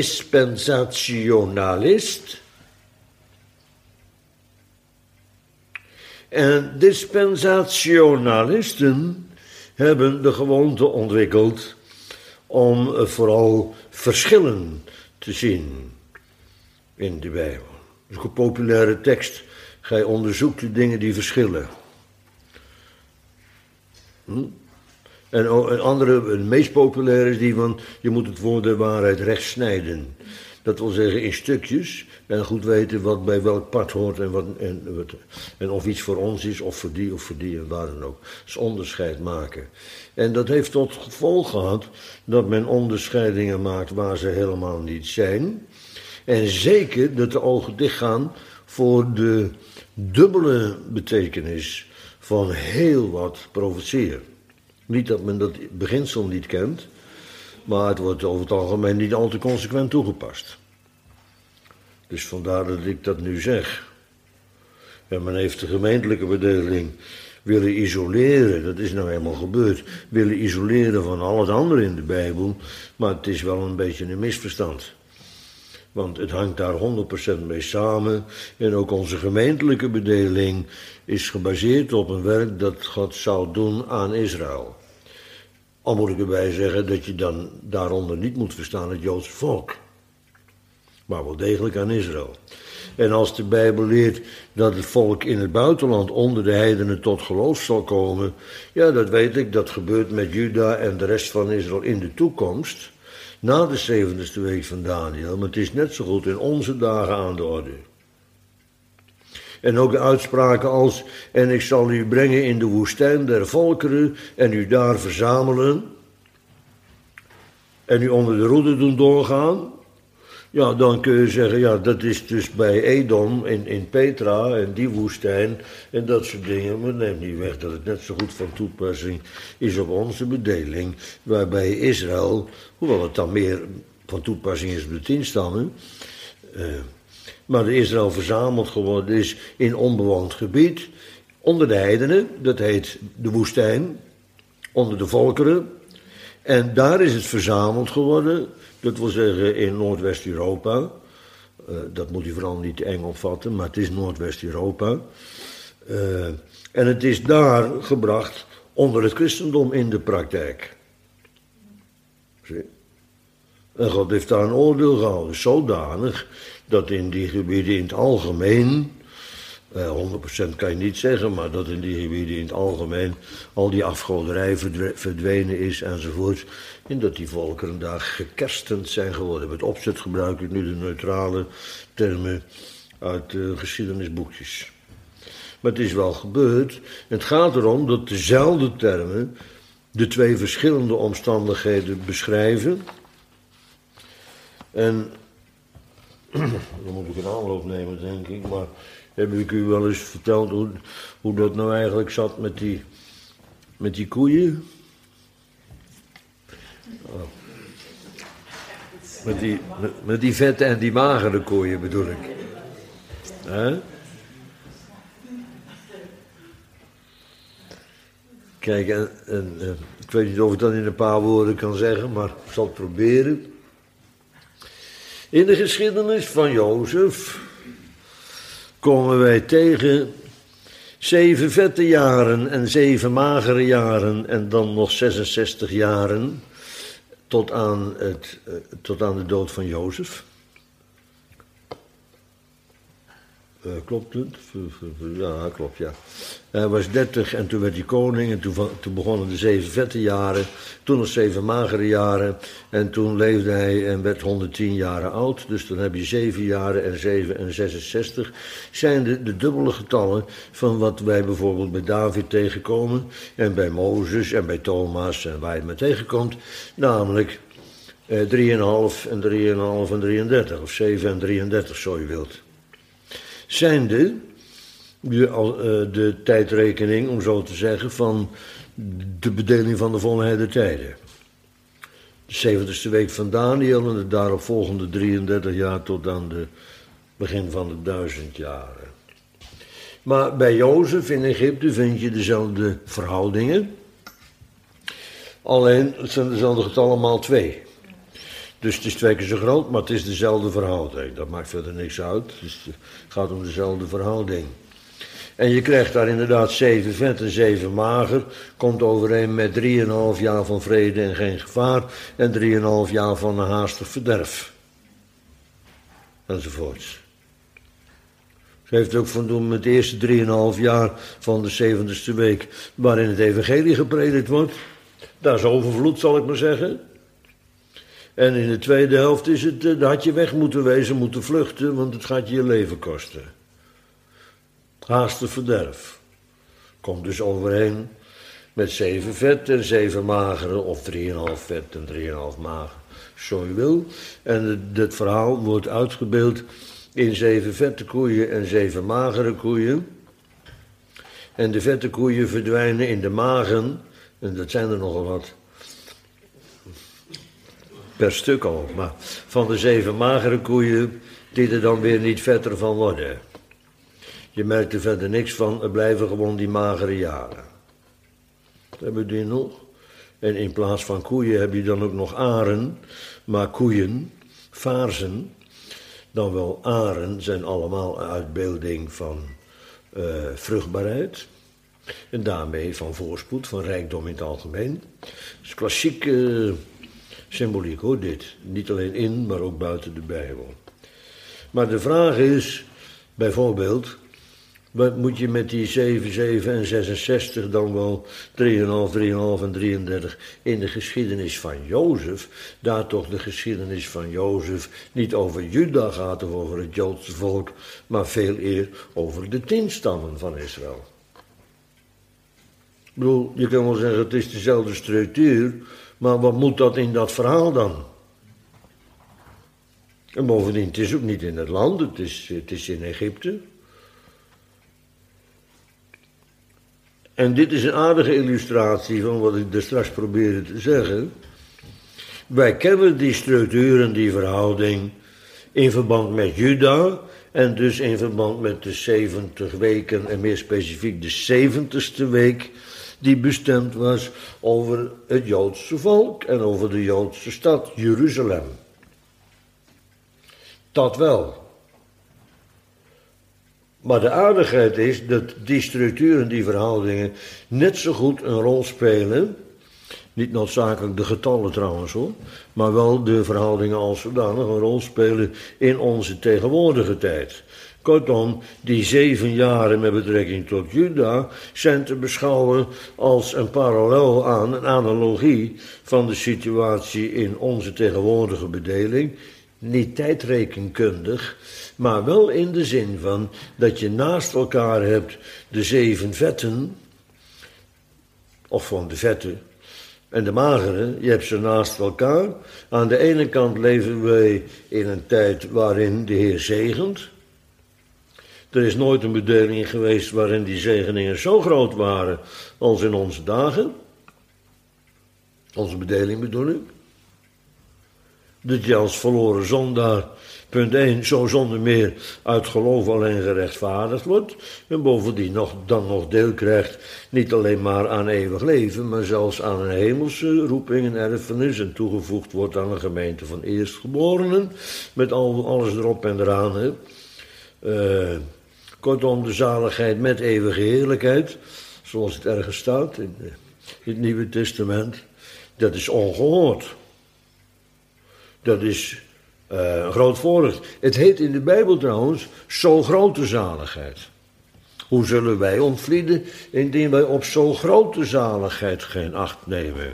dispensationalist. En dispensationalisten hebben de gewoonte ontwikkeld om vooral verschillen te zien in de Bijbel. Dat is ook een populaire tekst. Gij onderzoekt de dingen die verschillen. En een andere, een meest populaire is die van, je moet het woord der waarheid recht snijden. Dat wil zeggen in stukjes en goed weten wat bij welk part hoort en of iets voor ons is of voor die en waar dan ook. Dus onderscheid maken. En dat heeft tot gevolg gehad dat men onderscheidingen maakt waar ze helemaal niet zijn. En zeker dat de ogen dichtgaan voor de dubbele betekenis van heel wat profetieën. Niet dat men dat beginsel niet kent, maar het wordt over het algemeen niet al te consequent toegepast. Dus vandaar dat ik dat nu zeg. En men heeft de gemeentelijke bedeling willen isoleren, dat is nou helemaal gebeurd, willen isoleren van al het andere in de Bijbel, maar het is wel een beetje een misverstand. Want het hangt daar 100% mee samen. En ook onze gemeentelijke bedeling is gebaseerd op een werk dat God zou doen aan Israël. Al moet ik erbij zeggen dat je dan daaronder niet moet verstaan het Joodse volk. Maar wel degelijk aan Israël. En als de Bijbel leert dat het volk in het buitenland onder de heidenen tot geloof zal komen. Ja, dat weet ik, dat gebeurt met Juda en de rest van Israël in de toekomst. Na de 70ste week van Daniel, maar het is net zo goed in onze dagen aan de orde. En ook de uitspraken als, en ik zal u brengen in de woestijn der volkeren en u daar verzamelen en u onder de roede doen doorgaan. Ja, dan kun je zeggen, ja, dat is dus bij Edom in Petra en die woestijn en dat soort dingen. Maar neem niet weg dat het net zo goed van toepassing is op onze bedeling, waarbij Israël, hoewel het dan meer van toepassing is op de 10 stammen, maar de Israël verzameld geworden is in onbewoond gebied, onder de heidenen, dat heet de woestijn, onder de volkeren. En daar is het verzameld geworden, dat wil zeggen in Noordwest-Europa. Dat moet u vooral niet te eng opvatten, maar het is Noordwest-Europa. En het is daar gebracht onder het christendom in de praktijk. Zie? En God heeft daar een oordeel gehouden, zodanig dat in die gebieden in het algemeen, 100% kan je niet zeggen, maar dat in die gebieden in het algemeen al die afgoderij verdwenen is enzovoort. En dat die volkeren daar gekerstend zijn geworden. Met opzet gebruik ik nu de neutrale termen uit geschiedenisboekjes. Maar het is wel gebeurd. Het gaat erom dat dezelfde termen de twee verschillende omstandigheden beschrijven. En dan moet ik een aanloop nemen, denk ik, maar heb ik u wel eens verteld hoe dat nou eigenlijk zat met die koeien? Oh. Met die vette en die magere koeien bedoel ik. Kijk, ik weet niet of ik dat in een paar woorden kan zeggen, maar ik zal het proberen. In de geschiedenis van Jozef komen wij tegen 7 vette jaren en 7 magere jaren en dan nog 66 jaren tot aan de dood van Jozef. Klopt het? Ja, klopt, ja. Hij was 30 en toen werd hij koning en toen begonnen de 7 vette jaren, toen nog 7 magere jaren en toen leefde hij en werd 110 jaren oud. Dus dan heb je 7 jaren en 7 en 66 zijn de dubbele getallen van wat wij bijvoorbeeld bij David tegenkomen en bij Mozes en bij Thomas en waar je het maar tegenkomt, namelijk 3,5 en 3,5 en 33 of 7 en 33 zo je wilt. Zijnde de tijdrekening, om zo te zeggen, van de bedeling van de volheid der tijden. De 70ste week van Daniel en de daaropvolgende 33 jaar tot aan het begin van de 1000 jaren. Maar bij Jozef in Egypte vind je dezelfde verhoudingen. Alleen, het zijn dezelfde getallen maal 2. Dus het is 2 keer zo groot, maar het is dezelfde verhouding. Dat maakt verder niks uit. Dus het gaat om dezelfde verhouding. En je krijgt daar inderdaad 7 vet en 7 mager. Komt overeen met 3,5 jaar van vrede en geen gevaar. En 3,5 jaar van een haastig verderf. Enzovoorts. Ze heeft ook van doen met de eerste 3,5 jaar van de 70ste week. Waarin het evangelie gepredikt wordt. Dat is overvloed, zal ik maar zeggen. En in de tweede helft is het, daar had je weg moeten wezen, moeten vluchten, want het gaat je leven kosten. Haastig verderf. Komt dus overeen met 7 vet en 7 magere, of 3,5 vet en 3,5 mager, zo je wil. En het verhaal wordt uitgebeeld in 7 vette koeien en 7 magere koeien. En de vette koeien verdwijnen in de magen, en dat zijn er nogal wat. Per stuk al, maar van de 7 magere koeien die er dan weer niet vetter van worden. Je merkt er verder niks van, er blijven gewoon die magere jaren. Dat hebben we die nog. En in plaats van koeien heb je dan ook nog aren, maar koeien, vaarzen, dan wel aren, zijn allemaal een uitbeelding van vruchtbaarheid. En daarmee van voorspoed, van rijkdom in het algemeen. Dat is klassieke symboliek hoor, dit. Niet alleen in, maar ook buiten de Bijbel. Maar de vraag is, bijvoorbeeld, wat moet je met die 7, 7 en 66 dan wel 3,5, 3,5 en 33 in de geschiedenis van Jozef, daar toch de geschiedenis van Jozef niet over Juda gaat of over het Joodse volk, maar veel eer over de 10 stammen van Israël. Ik bedoel, je kan wel zeggen het is dezelfde structuur, maar wat moet dat in dat verhaal dan? En bovendien, het is ook niet in het land, het is in Egypte. En dit is een aardige illustratie van wat ik er straks probeerde te zeggen. Wij kennen die structuur en die verhouding in verband met Juda en dus in verband met de 70 weken en meer specifiek de 70ste week die bestemd was over het Joodse volk en over de Joodse stad Jeruzalem. Dat wel. Maar de aardigheid is dat die structuren, die verhoudingen, net zo goed een rol spelen. Niet noodzakelijk de getallen trouwens hoor, maar wel de verhoudingen als zodanig een rol spelen in onze tegenwoordige tijd. Kortom, die 7 jaren met betrekking tot Juda zijn te beschouwen als een parallel aan, een analogie van de situatie in onze tegenwoordige bedeling. Niet tijdrekenkundig, maar wel in de zin van dat je naast elkaar hebt de 7 vetten, of van de vetten en de magere, je hebt ze naast elkaar. Aan de ene kant leven wij in een tijd waarin de Heer zegent. Er is nooit een bedeling geweest waarin die zegeningen zo groot waren als in onze dagen. Onze bedeling bedoel ik. Dat je als verloren zondaar, punt 1, zo zonder meer uit geloof alleen gerechtvaardigd wordt. En bovendien dan nog deel krijgt, niet alleen maar aan eeuwig leven, maar zelfs aan een hemelse roeping en erfenis. En toegevoegd wordt aan een gemeente van eerstgeborenen, met alles erop en eraan. Hè. Kortom, de zaligheid met eeuwige heerlijkheid, zoals het ergens staat in het Nieuwe Testament, dat is ongehoord. Dat is groot voorrecht. Het heet in de Bijbel trouwens zo grote zaligheid. Hoe zullen wij ontvlieden indien wij op zo grote zaligheid geen acht nemen?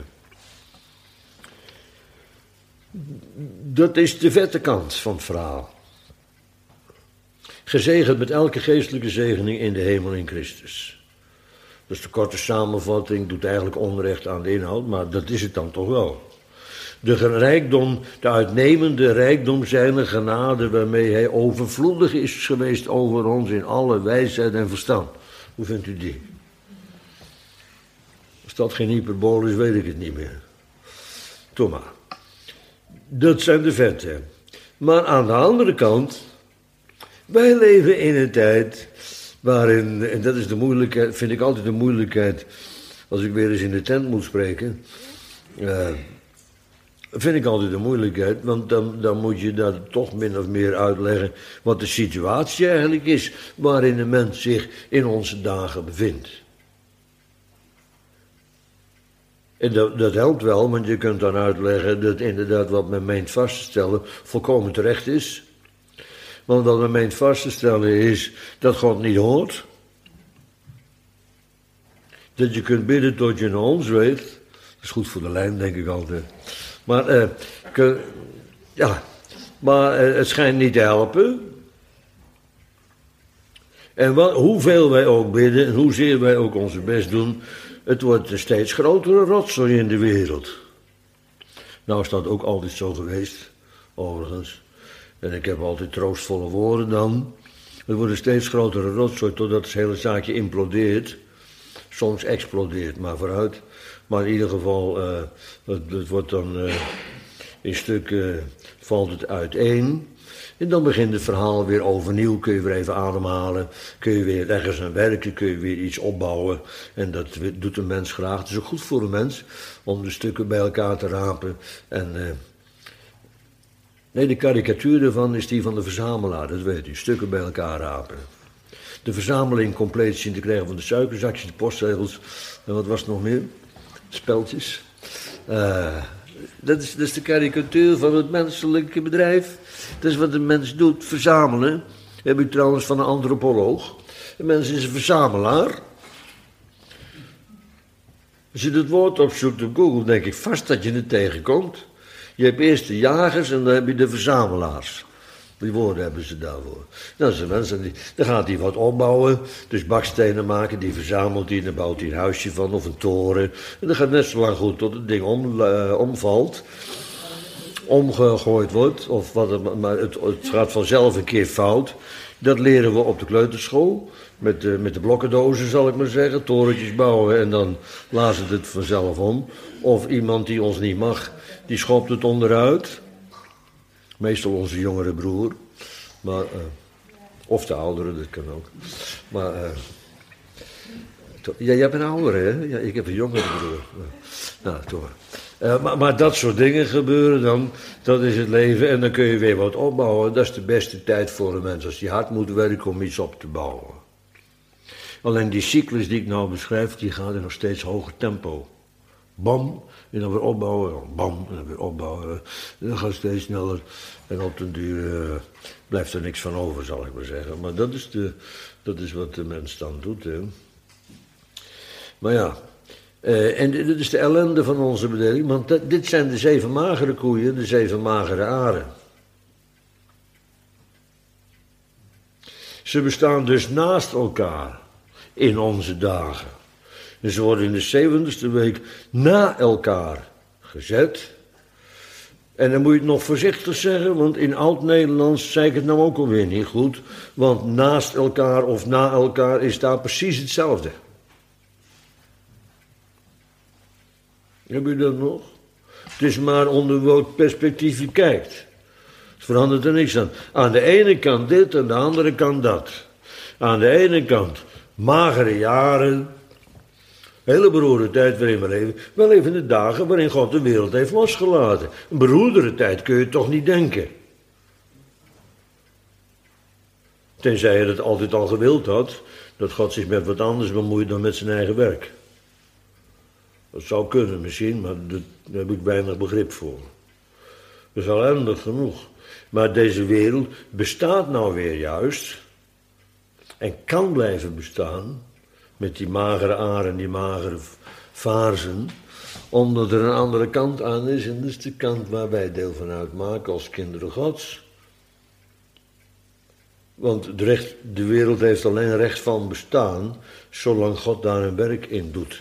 Dat is de vette kant van het verhaal. Gezegend met elke geestelijke zegening in de hemel in Christus. Dus de korte samenvatting doet eigenlijk onrecht aan de inhoud, maar dat is het dan toch wel. De rijkdom, de uitnemende rijkdom zijner genade, waarmee hij overvloedig is geweest over ons in alle wijsheid en verstand. Hoe vindt u die? Als dat geen hyperbole is, weet ik het niet meer. Doe maar. Dat zijn de vetten. Maar aan de andere kant, wij leven in een tijd waarin, en dat is de moeilijkheid, vind ik altijd de moeilijkheid, als ik weer eens in de tent moet spreken. vind ik altijd een moeilijkheid, want dan moet je dat toch min of meer uitleggen wat de situatie eigenlijk is waarin een mens zich in onze dagen bevindt. En dat helpt wel, want je kunt dan uitleggen dat inderdaad wat men meent vast te stellen volkomen terecht is. Want wat men meent vast te stellen is dat God niet hoort. Dat je kunt bidden tot je naar ons weet. Dat is goed voor de lijn, denk ik altijd. Maar, het schijnt niet te helpen. En hoeveel wij ook bidden en hoezeer wij ook onze best doen, het wordt een steeds grotere rotzooi in de wereld. Nou is dat ook altijd zo geweest, overigens. En ik heb altijd troostvolle woorden dan. Het wordt een steeds grotere rotzooi totdat het hele zaakje implodeert. Soms explodeert, maar vooruit. Maar in ieder geval, het wordt dan in stukken, valt het uiteen. En dan begint het verhaal weer overnieuw, kun je weer even ademhalen. Kun je weer ergens aan werken, kun je weer iets opbouwen. En dat doet een mens graag. Het is ook goed voor een mens om de stukken bij elkaar te rapen. En nee, de karikatuur ervan is die van de verzamelaar, dat weet u. Stukken bij elkaar rapen. De verzameling compleet zien te krijgen van de suikerzakjes, de postzegels. En wat was het nog meer? Speltjes. Dat is de karikatuur van het menselijke bedrijf. Dat is wat een mens doet, verzamelen. Dat heb ik trouwens van een antropoloog. Een mens is een verzamelaar. Als je het woord opzoekt op Google, denk ik vast dat je het tegenkomt. Je hebt eerst de jagers en dan heb je de verzamelaars. Die woorden hebben ze daarvoor. Dat is een mens, dan gaat hij wat opbouwen. Dus bakstenen maken, die verzamelt hij. Dan bouwt hij een huisje van of een toren. En dat gaat net zo lang goed tot het ding omvalt. Omgegooid wordt. Maar het gaat vanzelf een keer fout. Dat leren we op de kleuterschool. Met de blokkendozen, zal ik maar zeggen. Torentjes bouwen en dan blaast het vanzelf om. Of iemand die ons niet mag, die schopt het onderuit. Meestal onze jongere broer. Maar, of de oudere, dat kan ook. Maar, jij bent een oudere, hè? Ja, ik heb een jongere broer. Nou, toch. Maar dat soort dingen gebeuren dan. Dat is het leven. En dan kun je weer wat opbouwen. Dat is de beste tijd voor een mens. Als die hard moet werken om iets op te bouwen. Alleen die cyclus die ik nou beschrijf, die gaat in nog steeds hoger tempo. Bam, en dan weer opbouwen, bam, en dan weer opbouwen. En dan gaat het steeds sneller. En op den duur blijft er niks van over, zal ik maar zeggen. Maar dat is wat de mens dan doet, hè. Maar ja, en dit is de ellende van onze bedeling. Want dit zijn de 7 magere koeien, de 7 magere aren. Ze bestaan dus naast elkaar in onze dagen. En ze worden in de 70ste week na elkaar gezet. En dan moet je het nog voorzichtig zeggen, want in Oud-Nederlands zei ik het nou ook alweer niet goed. Want naast elkaar of na elkaar is daar precies hetzelfde. Heb je dat nog? Het is maar onder welk perspectief je kijkt. Het verandert er niks aan. Aan de ene kant dit, aan de andere kant dat. Aan de ene kant magere jaren. Hele beroerde tijd waarin we leven. We leven in de dagen waarin God de wereld heeft losgelaten. Een beroerdere tijd kun je toch niet denken. Tenzij je het altijd al gewild had. Dat God zich met wat anders bemoeit dan met zijn eigen werk. Dat zou kunnen misschien, maar daar heb ik weinig begrip voor. Dat is ellendig genoeg. Maar deze wereld bestaat nou weer juist. En kan blijven bestaan. Met die magere aren, die magere vaarzen. Omdat er een andere kant aan is. En dat is de kant waar wij deel van uitmaken als kinderen Gods. Want de wereld heeft alleen recht van bestaan. Zolang God daar een werk in doet.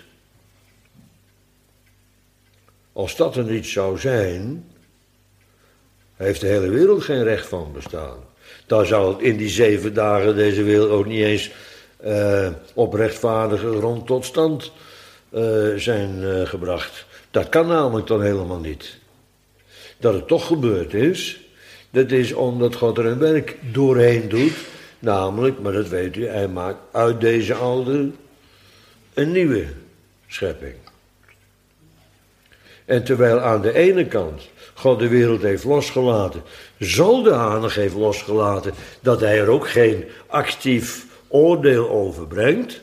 Als dat er niet zou zijn, heeft de hele wereld geen recht van bestaan. Dan zou het in die 7 dagen deze wereld ook niet eens op rechtvaardige grond tot stand zijn gebracht. Dat kan namelijk dan helemaal niet. Dat het toch gebeurd is, dat is omdat God er een werk doorheen doet. Namelijk, maar dat weet u, hij maakt uit deze oude een nieuwe schepping. En terwijl aan de ene kant God de wereld heeft losgelaten, zodanig heeft losgelaten dat hij er ook geen actief oordeel over brengt,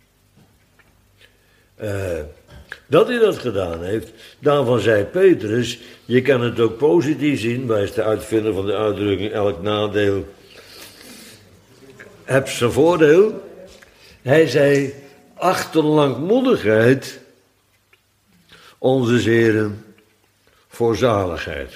dat hij dat gedaan heeft, daarvan zei Petrus, je kan het ook positief zien, wij is de uitvinder van de uitdrukking, elk nadeel heeft zijn voordeel. Hij zei, achter langmoedigheid onze Heren voor zaligheid.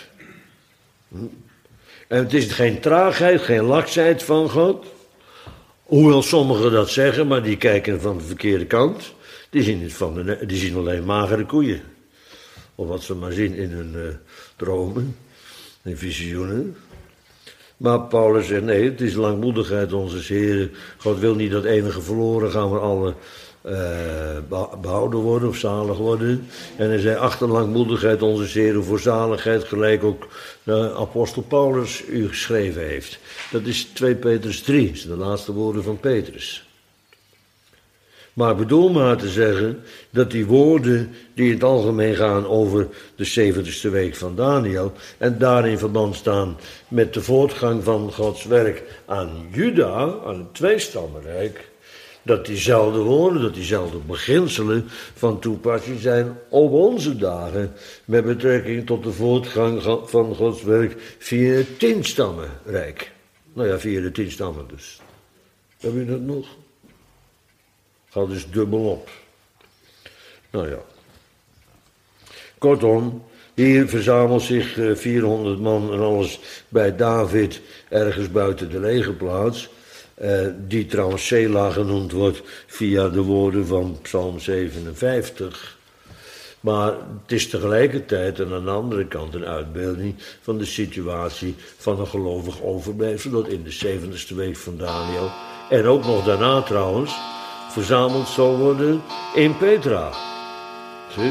En het is geen traagheid, geen laksheid van God. Hoewel sommigen dat zeggen, maar die kijken van de verkeerde kant. Die zien alleen magere koeien. Of wat ze maar zien in hun dromen, in visioenen. Maar Paulus zegt, nee, het is langmoedigheid onze Heren. God wil niet dat enige verloren gaan, maar alle behouden worden of zalig worden. En hij zei, achter langmoedigheid onze Heren voor zaligheid, gelijk ook apostel Paulus u geschreven heeft. Dat is 2 Petrus 3, dat zijn de laatste woorden van Petrus. Maar ik bedoel maar te zeggen dat die woorden die in het algemeen gaan over de 70ste week van Daniel en daarin in verband staan met de voortgang van Gods werk aan Juda, aan het tweestammenrijk, dat diezelfde woorden, dat diezelfde beginselen van toepassing zijn op onze dagen met betrekking tot de voortgang van Gods werk via het 10-stammenrijk. Nou ja, via de 10 stammen dus. Heb je dat nog? Gaat dus dubbel op. Nou ja. Kortom, hier verzamelt zich 400 man en alles bij David ergens buiten de legerplaats. Die trouwens Sela genoemd wordt via de woorden van Psalm 57. Maar het is tegelijkertijd en aan de andere kant een uitbeelding van de situatie van een gelovig overblijfsel dat in de 70ste week van Daniel en ook nog daarna trouwens verzameld zal worden in Petra. Zie?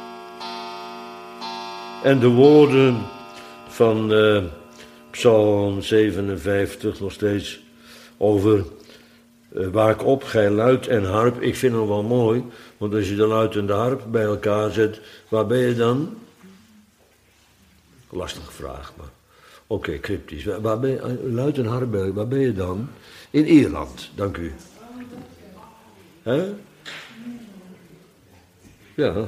En de woorden van Psalm 57 nog steeds over waak op, gij luid en harp. Ik vind hem wel mooi, want als je de luid en de harp bij elkaar zet, waar ben je dan? Lastige vraag, maar oké, cryptisch. Waar ben je, luid en harp, waar ben je dan? In Ierland, dank u. Hè? Ja.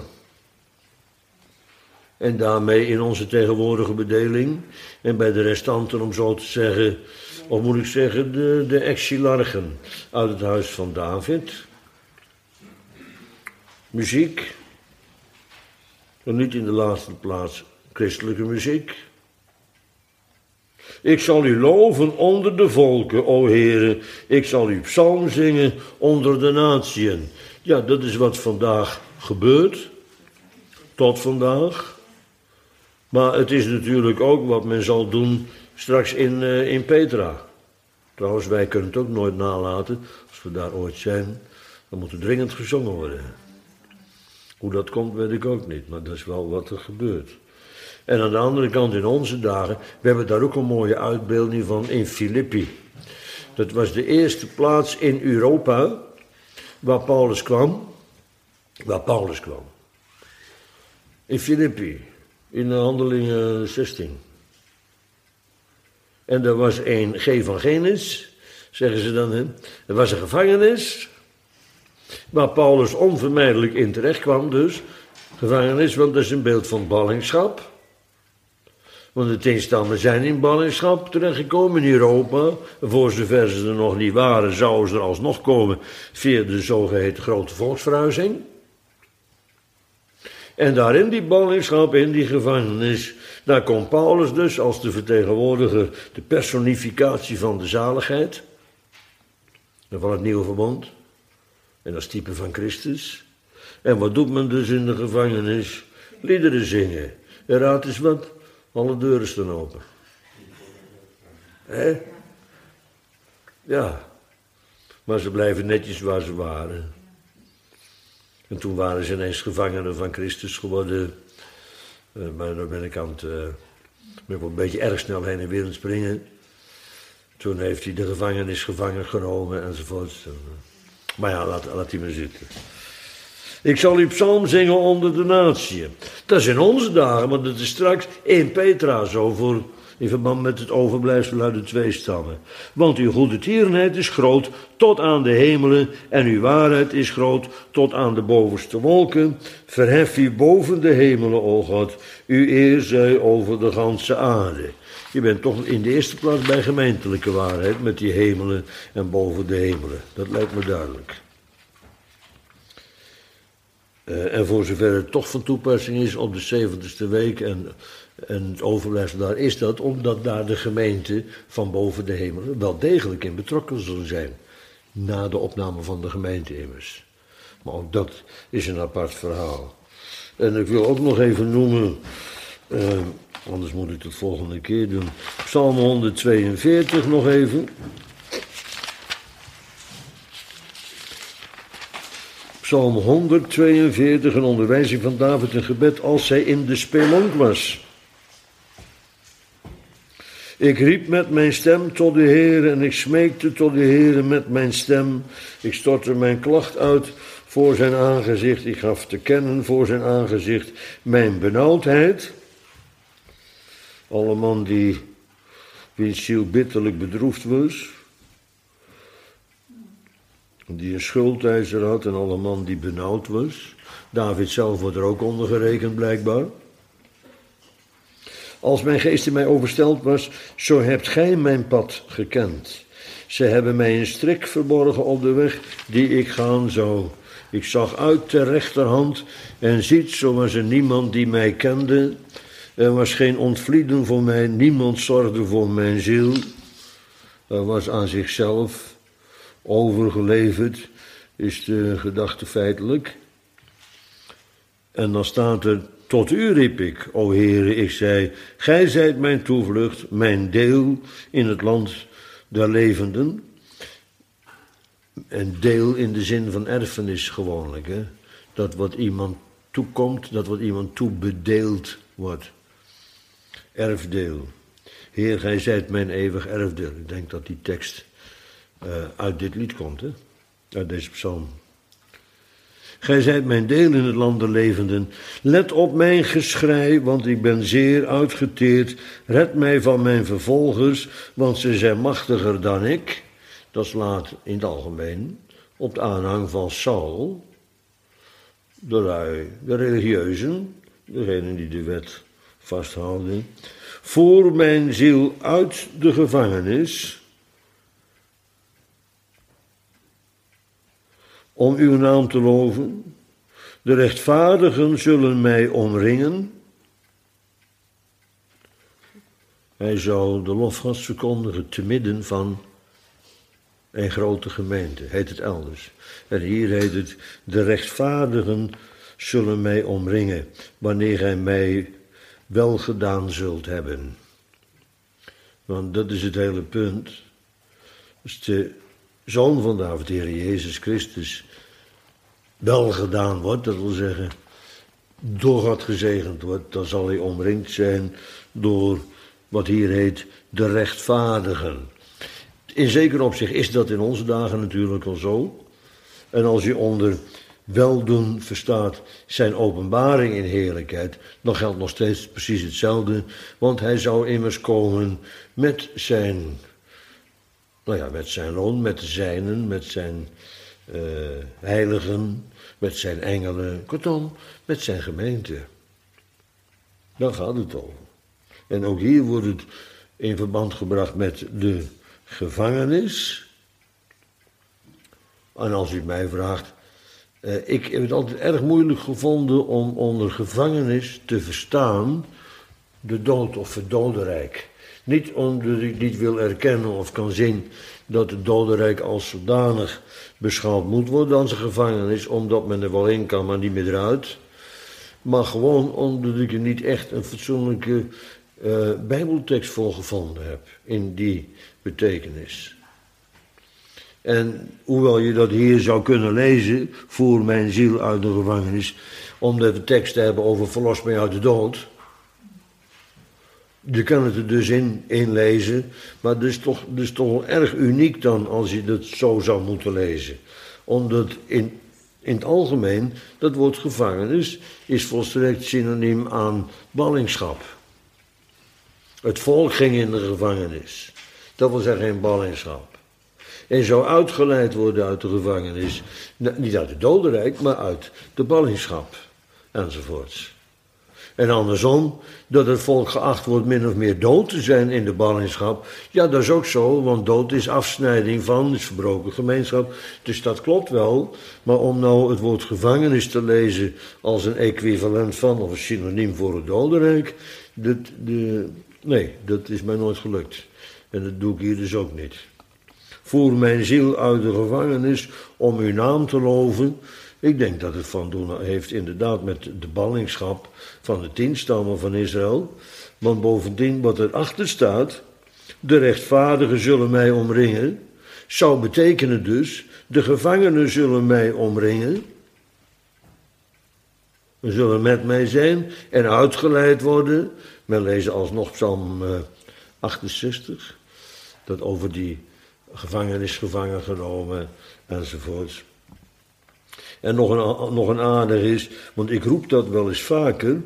En daarmee in onze tegenwoordige bedeling en bij de restanten, om zo te zeggen, of moet ik zeggen, de exilarchen uit het huis van David. Muziek. En niet in de laatste plaats christelijke muziek. Ik zal u loven onder de volken, o Heere. Ik zal u psalm zingen onder de natieën. Ja, dat is wat vandaag gebeurt. Tot vandaag. Maar het is natuurlijk ook wat men zal doen straks in Petra. Trouwens, wij kunnen het ook nooit nalaten. Als we daar ooit zijn, dan moet er dringend gezongen worden. Hoe dat komt, weet ik ook niet. Maar dat is wel wat er gebeurt. En aan de andere kant in onze dagen, we hebben daar ook een mooie uitbeelding van in Filippi. Dat was de eerste plaats in Europa waar Paulus kwam. In Filippi, in Handelingen 16. En er was een gevangenis, zeggen ze dan. Hè? Er was een gevangenis, waar Paulus onvermijdelijk in terecht kwam dus. Gevangenis, want dat is een beeld van ballingschap. Want de 10 stammen zijn in ballingschap terechtgekomen in Europa. Voor zover ze er nog niet waren, zouden ze er alsnog komen via de zogeheten grote volksverhuizing. En daar in die ballingschap, in die gevangenis, daar komt Paulus dus als de vertegenwoordiger, de personificatie van de zaligheid. En van het nieuwe verbond. En als type van Christus. En wat doet men dus in de gevangenis? Liederen zingen. En raad eens wat? Alle deuren staan open. Hè? Ja. Maar ze blijven netjes waar ze waren. En toen waren ze ineens gevangenen van Christus geworden. Maar dan ben ik aan het... ben ik wel een beetje erg snel heen en weer aan het springen. Toen heeft hij de gevangenis gevangen genomen enzovoort. Maar ja, laat hij maar zitten. Ik zal uw psalm zingen onder de natieën. Dat is in onze dagen, maar dat is straks 1 Petra zo voor, in verband met het overblijfsel uit de 2 stammen. Want uw goede tierenheid is groot tot aan de hemelen en uw waarheid is groot tot aan de bovenste wolken. Verhef u boven de hemelen, o God, uw eer zij over de ganse aarde. Je bent toch in de eerste plaats bij gemeentelijke waarheid met die hemelen en boven de hemelen. Dat lijkt me duidelijk. En voor zover het toch van toepassing is op de 70ste week en het overblijfsel daar, is dat omdat daar de gemeente van boven de hemelen wel degelijk in betrokken zal zijn. Na de opname van de gemeente immers. Maar ook dat is een apart verhaal. En ik wil ook nog even noemen, anders moet ik het volgende keer doen, Psalm 142 nog even. Psalm 142, een onderwijzing van David, een gebed als hij in de spelonk was. Ik riep met mijn stem tot de Heer en ik smeekte tot de Heer met mijn stem. Ik stortte mijn klacht uit voor zijn aangezicht. Ik gaf te kennen voor zijn aangezicht mijn benauwdheid. Alle man die wiens ziel bitterlijk bedroefd was. Die een schuldeiser had en alle man die benauwd was. David zelf wordt er ook onder gerekend blijkbaar. Als mijn geest in mij overstelpt was, zo hebt gij mijn pad gekend. Ze hebben mij een strik verborgen op de weg die ik gaan zou. Ik zag uit ter rechterhand en ziet, zo was er niemand die mij kende. Er was geen ontvlieden voor mij, niemand zorgde voor mijn ziel. Er was aan zichzelf overgeleverd, is de gedachte feitelijk. En dan staat er, tot u riep ik, o Heere, ik zei, gij zijt mijn toevlucht, mijn deel in het land der levenden. En deel in de zin van erfenis gewoonlijk, hè. Dat wat iemand toekomt, dat wat iemand toebedeeld wordt. Erfdeel. Heer, gij zijt mijn eeuwig erfdeel. Ik denk dat die tekst uit dit lied komt, hè? Uit deze psalm. Gij zijt mijn deel in het land der levenden. Let op mijn geschrei, want ik ben zeer uitgeteerd. Red mij van mijn vervolgers, want ze zijn machtiger dan ik. Dat slaat in het algemeen op de aanhang van Saul. De religieuzen, degenen die de wet vasthouden. Voer mijn ziel uit de gevangenis, om uw naam te loven. De rechtvaardigen zullen mij omringen. Hij zou de lofgas verkondigen te midden van een grote gemeente, heet het elders. En hier heet het, de rechtvaardigen zullen mij omringen, wanneer gij mij wel gedaan zult hebben. Want dat is het hele punt. Als de Zoon van David, de Heer Jezus Christus, wel gedaan wordt, dat wil zeggen, door God gezegend wordt, dan zal hij omringd zijn door wat hier heet de rechtvaardigen. In zeker opzicht is dat in onze dagen natuurlijk al zo. En als je onder weldoen verstaat zijn openbaring in heerlijkheid, dan geldt nog steeds precies hetzelfde, want hij zou immers komen met zijn, met zijn loon, met de zijnen, met zijn heiligen, met zijn engelen, kortom, met zijn gemeente. Daar gaat het over. En ook hier wordt het in verband gebracht met de gevangenis. En als u mij vraagt, ik heb het altijd erg moeilijk gevonden om onder gevangenis te verstaan de dood of het dodenrijk. Niet omdat ik niet wil erkennen of kan zien dat het dodenrijk als zodanig beschouwd moet worden als een gevangenis, omdat men er wel in kan, maar niet meer eruit. Maar gewoon omdat ik er niet echt een fatsoenlijke bijbeltekst voor gevonden heb in die betekenis. En hoewel je dat hier zou kunnen lezen, voer mijn ziel uit de gevangenis, omdat we tekst hebben over verlos mij uit de dood. Je kan het er dus in lezen, maar het is toch wel erg uniek dan als je dat zo zou moeten lezen. Omdat in in het algemeen, dat woord gevangenis is volstrekt synoniem aan ballingschap. Het volk ging in de gevangenis. Dat wil zeggen in ballingschap. En zou uitgeleid worden uit de gevangenis, niet uit het dodenrijk, maar uit de ballingschap, enzovoorts. En andersom, dat het volk geacht wordt min of meer dood te zijn in de ballingschap. Ja, dat is ook zo, want dood is afsnijding van, is verbroken gemeenschap. Dus dat klopt wel, maar om nou het woord gevangenis te lezen als een equivalent van, of een synoniem voor het dodenrijk, nee, dat is mij nooit gelukt. En dat doe ik hier dus ook niet. Voer mijn ziel uit de gevangenis om uw naam te loven. Ik denk dat het van doen heeft inderdaad met de ballingschap van de 10 stammen van Israël. Want bovendien wat erachter staat, de rechtvaardigen zullen mij omringen, zou betekenen dus, de gevangenen zullen mij omringen. Ze zullen met mij zijn en uitgeleid worden. Men lezen alsnog Psalm 68, dat over die gevangenis gevangen genomen enzovoorts. En nog een aardig is, want ik roep dat wel eens vaker.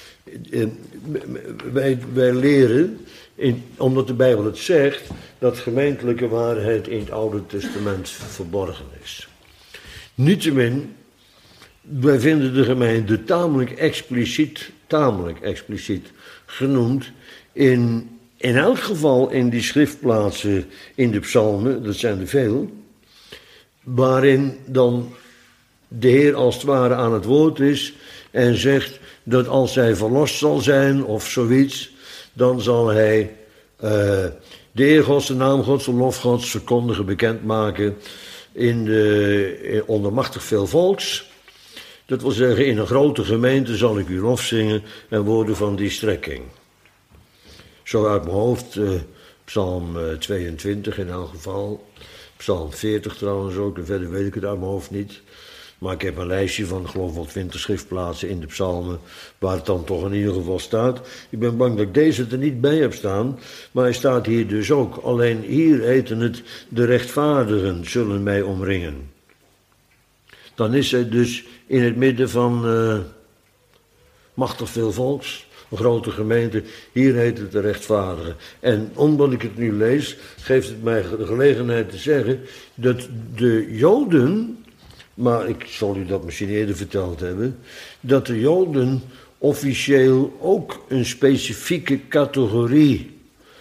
Wij leren, omdat de Bijbel het zegt, dat gemeentelijke waarheid in het Oude Testament verborgen is. Niettemin, wij vinden de gemeente tamelijk expliciet genoemd in elk geval in die schriftplaatsen in de psalmen, dat zijn er veel, waarin dan de Heer als het ware aan het woord is en zegt dat als hij verlost zal zijn of zoiets, dan zal hij de eer Gods, de naam Gods, de lof Gods verkondigen, bekendmaken onder machtig veel volks. Dat wil zeggen, in een grote gemeente zal ik uw lof zingen en woorden van die strekking. Zo uit mijn hoofd, Psalm 22 in elk geval, Psalm 40 trouwens ook, en verder weet ik het uit mijn hoofd niet. Maar ik heb een lijstje van, geloof ik wel 20 schriftplaatsen in de psalmen, waar het dan toch in ieder geval staat. Ik ben bang dat ik deze er niet bij heb staan, maar hij staat hier dus ook. Alleen hier heten het, de rechtvaardigen zullen mij omringen. Dan is hij dus in het midden van machtig veel volks, een grote gemeente, hier heet het de rechtvaardigen. En omdat ik het nu lees, geeft het mij de gelegenheid te zeggen dat de Joden, maar ik zal u dat misschien eerder verteld hebben, dat de Joden officieel ook een specifieke categorie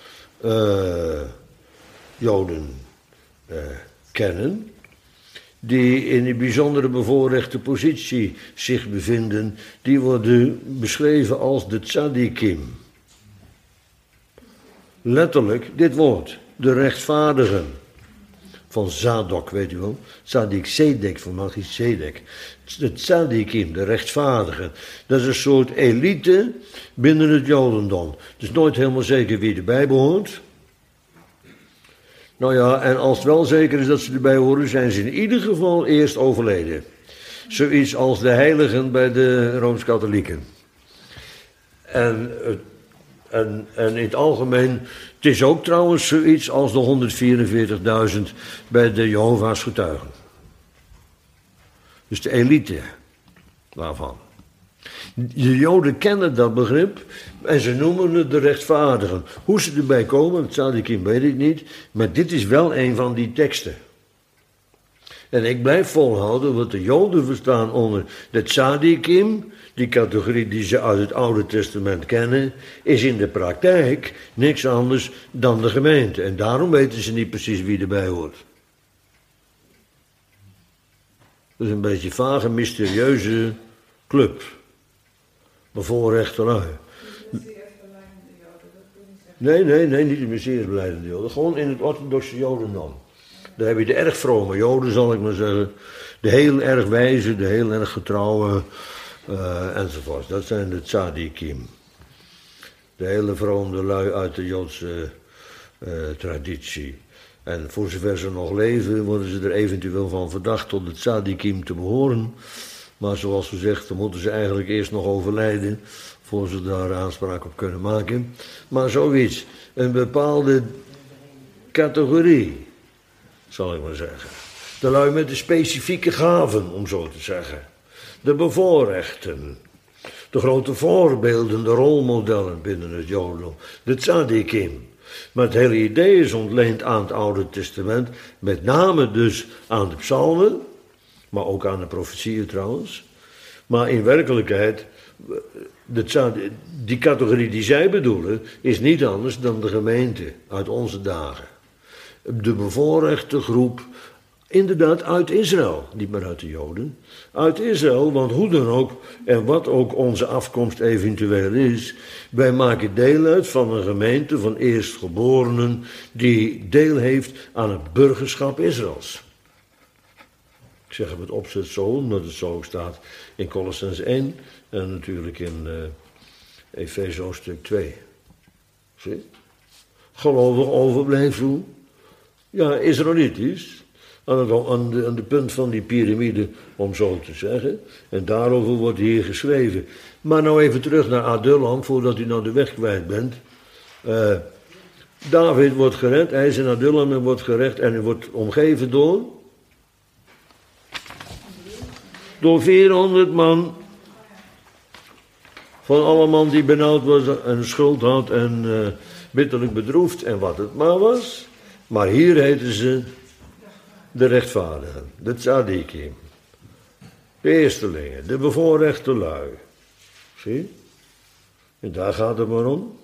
Joden kennen, die in een bijzondere bevoorrechte positie zich bevinden, die worden beschreven als de tzadikim. Letterlijk dit woord, de rechtvaardigen. Van Zadok, weet u wel. Tzadik Zedek, van Melchizedek. De tzadikim, de rechtvaardigen. Dat is een soort elite binnen het Jodendom. Het is nooit helemaal zeker wie erbij behoort. Nou ja, en als het wel zeker is dat ze erbij horen, zijn ze in ieder geval eerst overleden. Zoiets als de heiligen bij de Rooms-Katholieken. En in het algemeen, het is ook trouwens zoiets als de 144.000 bij de Jehovah's getuigen. Dus de elite daarvan. De Joden kennen dat begrip en ze noemen het de rechtvaardigen. Hoe ze erbij komen, dat tzadikim weet ik niet, maar dit is wel een van die teksten. En ik blijf volhouden wat de Joden verstaan onder de tzadikim, die categorie die ze uit het Oude Testament kennen, is in de praktijk niks anders dan de gemeente. En daarom weten ze niet precies wie erbij hoort. Dat is een beetje vage, mysterieuze club. Bevoorrechte lui. Nee, niet de Messiasbelijdende Joden. Gewoon in het orthodoxe Jodendom. Daar heb je de erg vrome Joden, zal ik maar zeggen. De heel erg wijze, de heel erg getrouwe, enzovoort. Dat zijn de tzadikim. De hele vrome lui uit de Joodse traditie. En voor zover ze nog leven, worden ze er eventueel van verdacht tot de tzadikim te behoren. Maar zoals gezegd, dan moeten ze eigenlijk eerst nog overlijden, voor ze daar aanspraak op kunnen maken. Maar zoiets, een bepaalde categorie, zal ik maar zeggen. De lui met de specifieke gaven, om zo te zeggen. De bevoorrechten. De grote voorbeelden, de rolmodellen binnen het jodendom. De tzadikim. Maar het hele idee is ontleend aan het Oude Testament. Met name dus aan de psalmen. Maar ook aan de profetieën trouwens. Maar in werkelijkheid, die categorie die zij bedoelen, is niet anders dan de gemeente uit onze dagen. De bevoorrechte groep, inderdaad uit Israël, niet meer uit de Joden. Uit Israël, want hoe dan ook, en wat ook onze afkomst eventueel is, wij maken deel uit van een gemeente van eerstgeborenen die deel heeft aan het burgerschap Israëls. Ik zeg het met opzet zo, omdat het zo staat in Colossens 1 en natuurlijk in Efeze hoofdstuk 2. Zie? Gelovig overblijfsel, ja, Israëlitisch, aan de punt van die piramide, om zo te zeggen. En daarover wordt hier geschreven. Maar nou even terug naar Adullam, voordat u nou de weg kwijt bent. David wordt gered, hij is in Adullam en wordt gered en hij wordt omgeven door 400 man. Van alle man die benauwd was en schuld had en bitterlijk bedroefd en wat het maar was. Maar hier heten ze de rechtvaardigen, de tzadikim, de eerstelingen, de bevoorrechte lui. Zie? En daar gaat het maar om.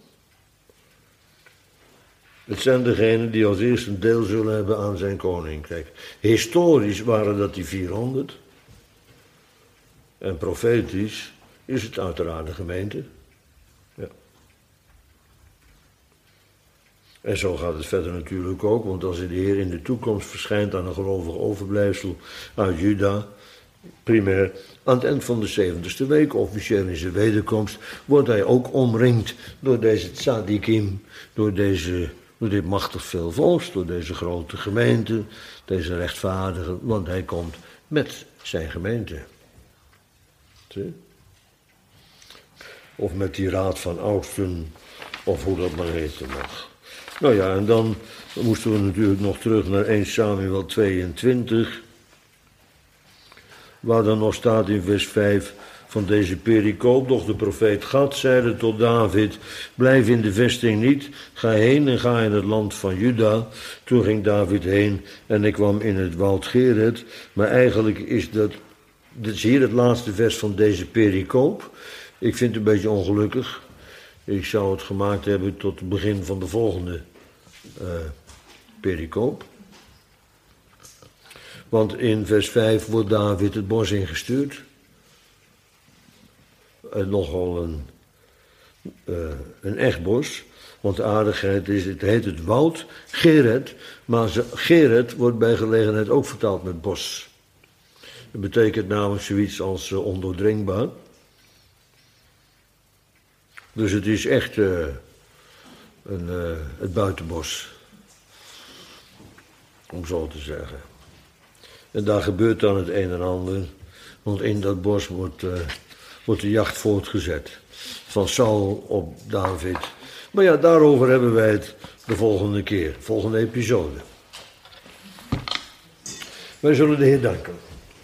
Het zijn degenen die als eerste een deel zullen hebben aan zijn koninkrijk. Historisch waren dat die 400. En profetisch is het uiteraard de gemeente. Ja. En zo gaat het verder natuurlijk ook, want als de Heer in de toekomst verschijnt aan een gelovig overblijfsel uit Juda, primair aan het eind van de 70ste week, officieel in zijn wederkomst, wordt hij ook omringd door deze tzadikim, door dit machtig veel volks, door deze grote gemeente, deze rechtvaardigen, want hij komt met zijn gemeente. Zie? Of met die raad van oudsten, of hoe dat maar heten mag. Nou ja, en dan moesten we natuurlijk nog terug naar 1 Samuel 22, waar dan nog staat in vers 5 van deze pericoop. Doch de profeet Gad zeide tot David, blijf in de vesting niet, ga heen en ga in het land van Juda. Toen ging David heen en hij kwam in het woud Geret, maar eigenlijk is dit is hier het laatste vers van deze pericoop. Ik vind het een beetje ongelukkig. Ik zou het gemaakt hebben tot het begin van de volgende pericoop. Want in vers 5 wordt David het bos ingestuurd. Nogal een echt bos. Want de aardigheid is, het heet het woud Geret. Maar Geret wordt bij gelegenheid ook vertaald met bos. Dat betekent namelijk zoiets als ondoordringbaar. Dus het is echt het buitenbos. Om zo te zeggen. En daar gebeurt dan het een en ander. Want in dat bos wordt de jacht voortgezet. Van Saul op David. Maar ja, daarover hebben wij het de volgende keer. Volgende episode. Wij zullen de Heer danken.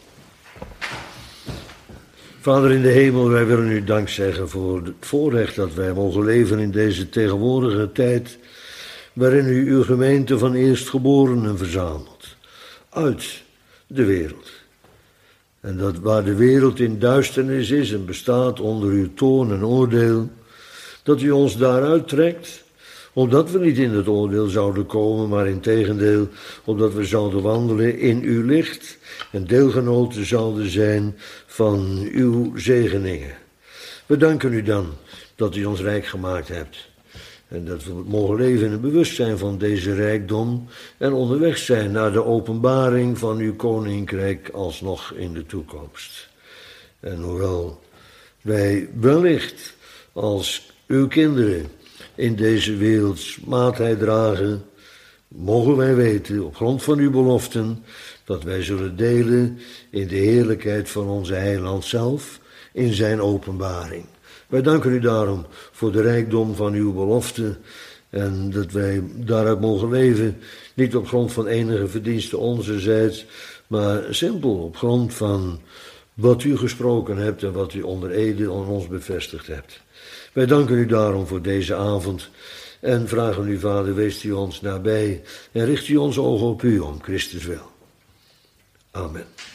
Vader in de hemel, wij willen u dank zeggen voor het voorrecht dat wij mogen leven in deze tegenwoordige tijd, waarin u uw gemeente van eerstgeborenen verzamelt, uit de wereld. En dat waar de wereld in duisternis is en bestaat onder uw toorn en oordeel, dat u ons daaruit trekt, opdat we niet in het oordeel zouden komen, maar integendeel, opdat we zouden wandelen in uw licht en deelgenoten zouden zijn van uw zegeningen. We danken u dan dat u ons rijk gemaakt hebt. En dat we mogen leven in het bewustzijn van deze rijkdom en onderweg zijn naar de openbaring van uw koninkrijk alsnog in de toekomst. En hoewel wij wellicht als uw kinderen in deze wereld smaadheid dragen, mogen wij weten op grond van uw beloften dat wij zullen delen in de heerlijkheid van onze heiland zelf, in zijn openbaring. Wij danken u daarom voor de rijkdom van uw belofte En dat wij daaruit mogen leven, niet op grond van enige verdienste onzerzijds, maar simpel op grond van wat u gesproken hebt en wat u onder ede aan ons bevestigd hebt. Wij danken u daarom voor deze avond en vragen u, Vader, wees u ons nabij en richt u ons ogen op u om Christus wil. Amen.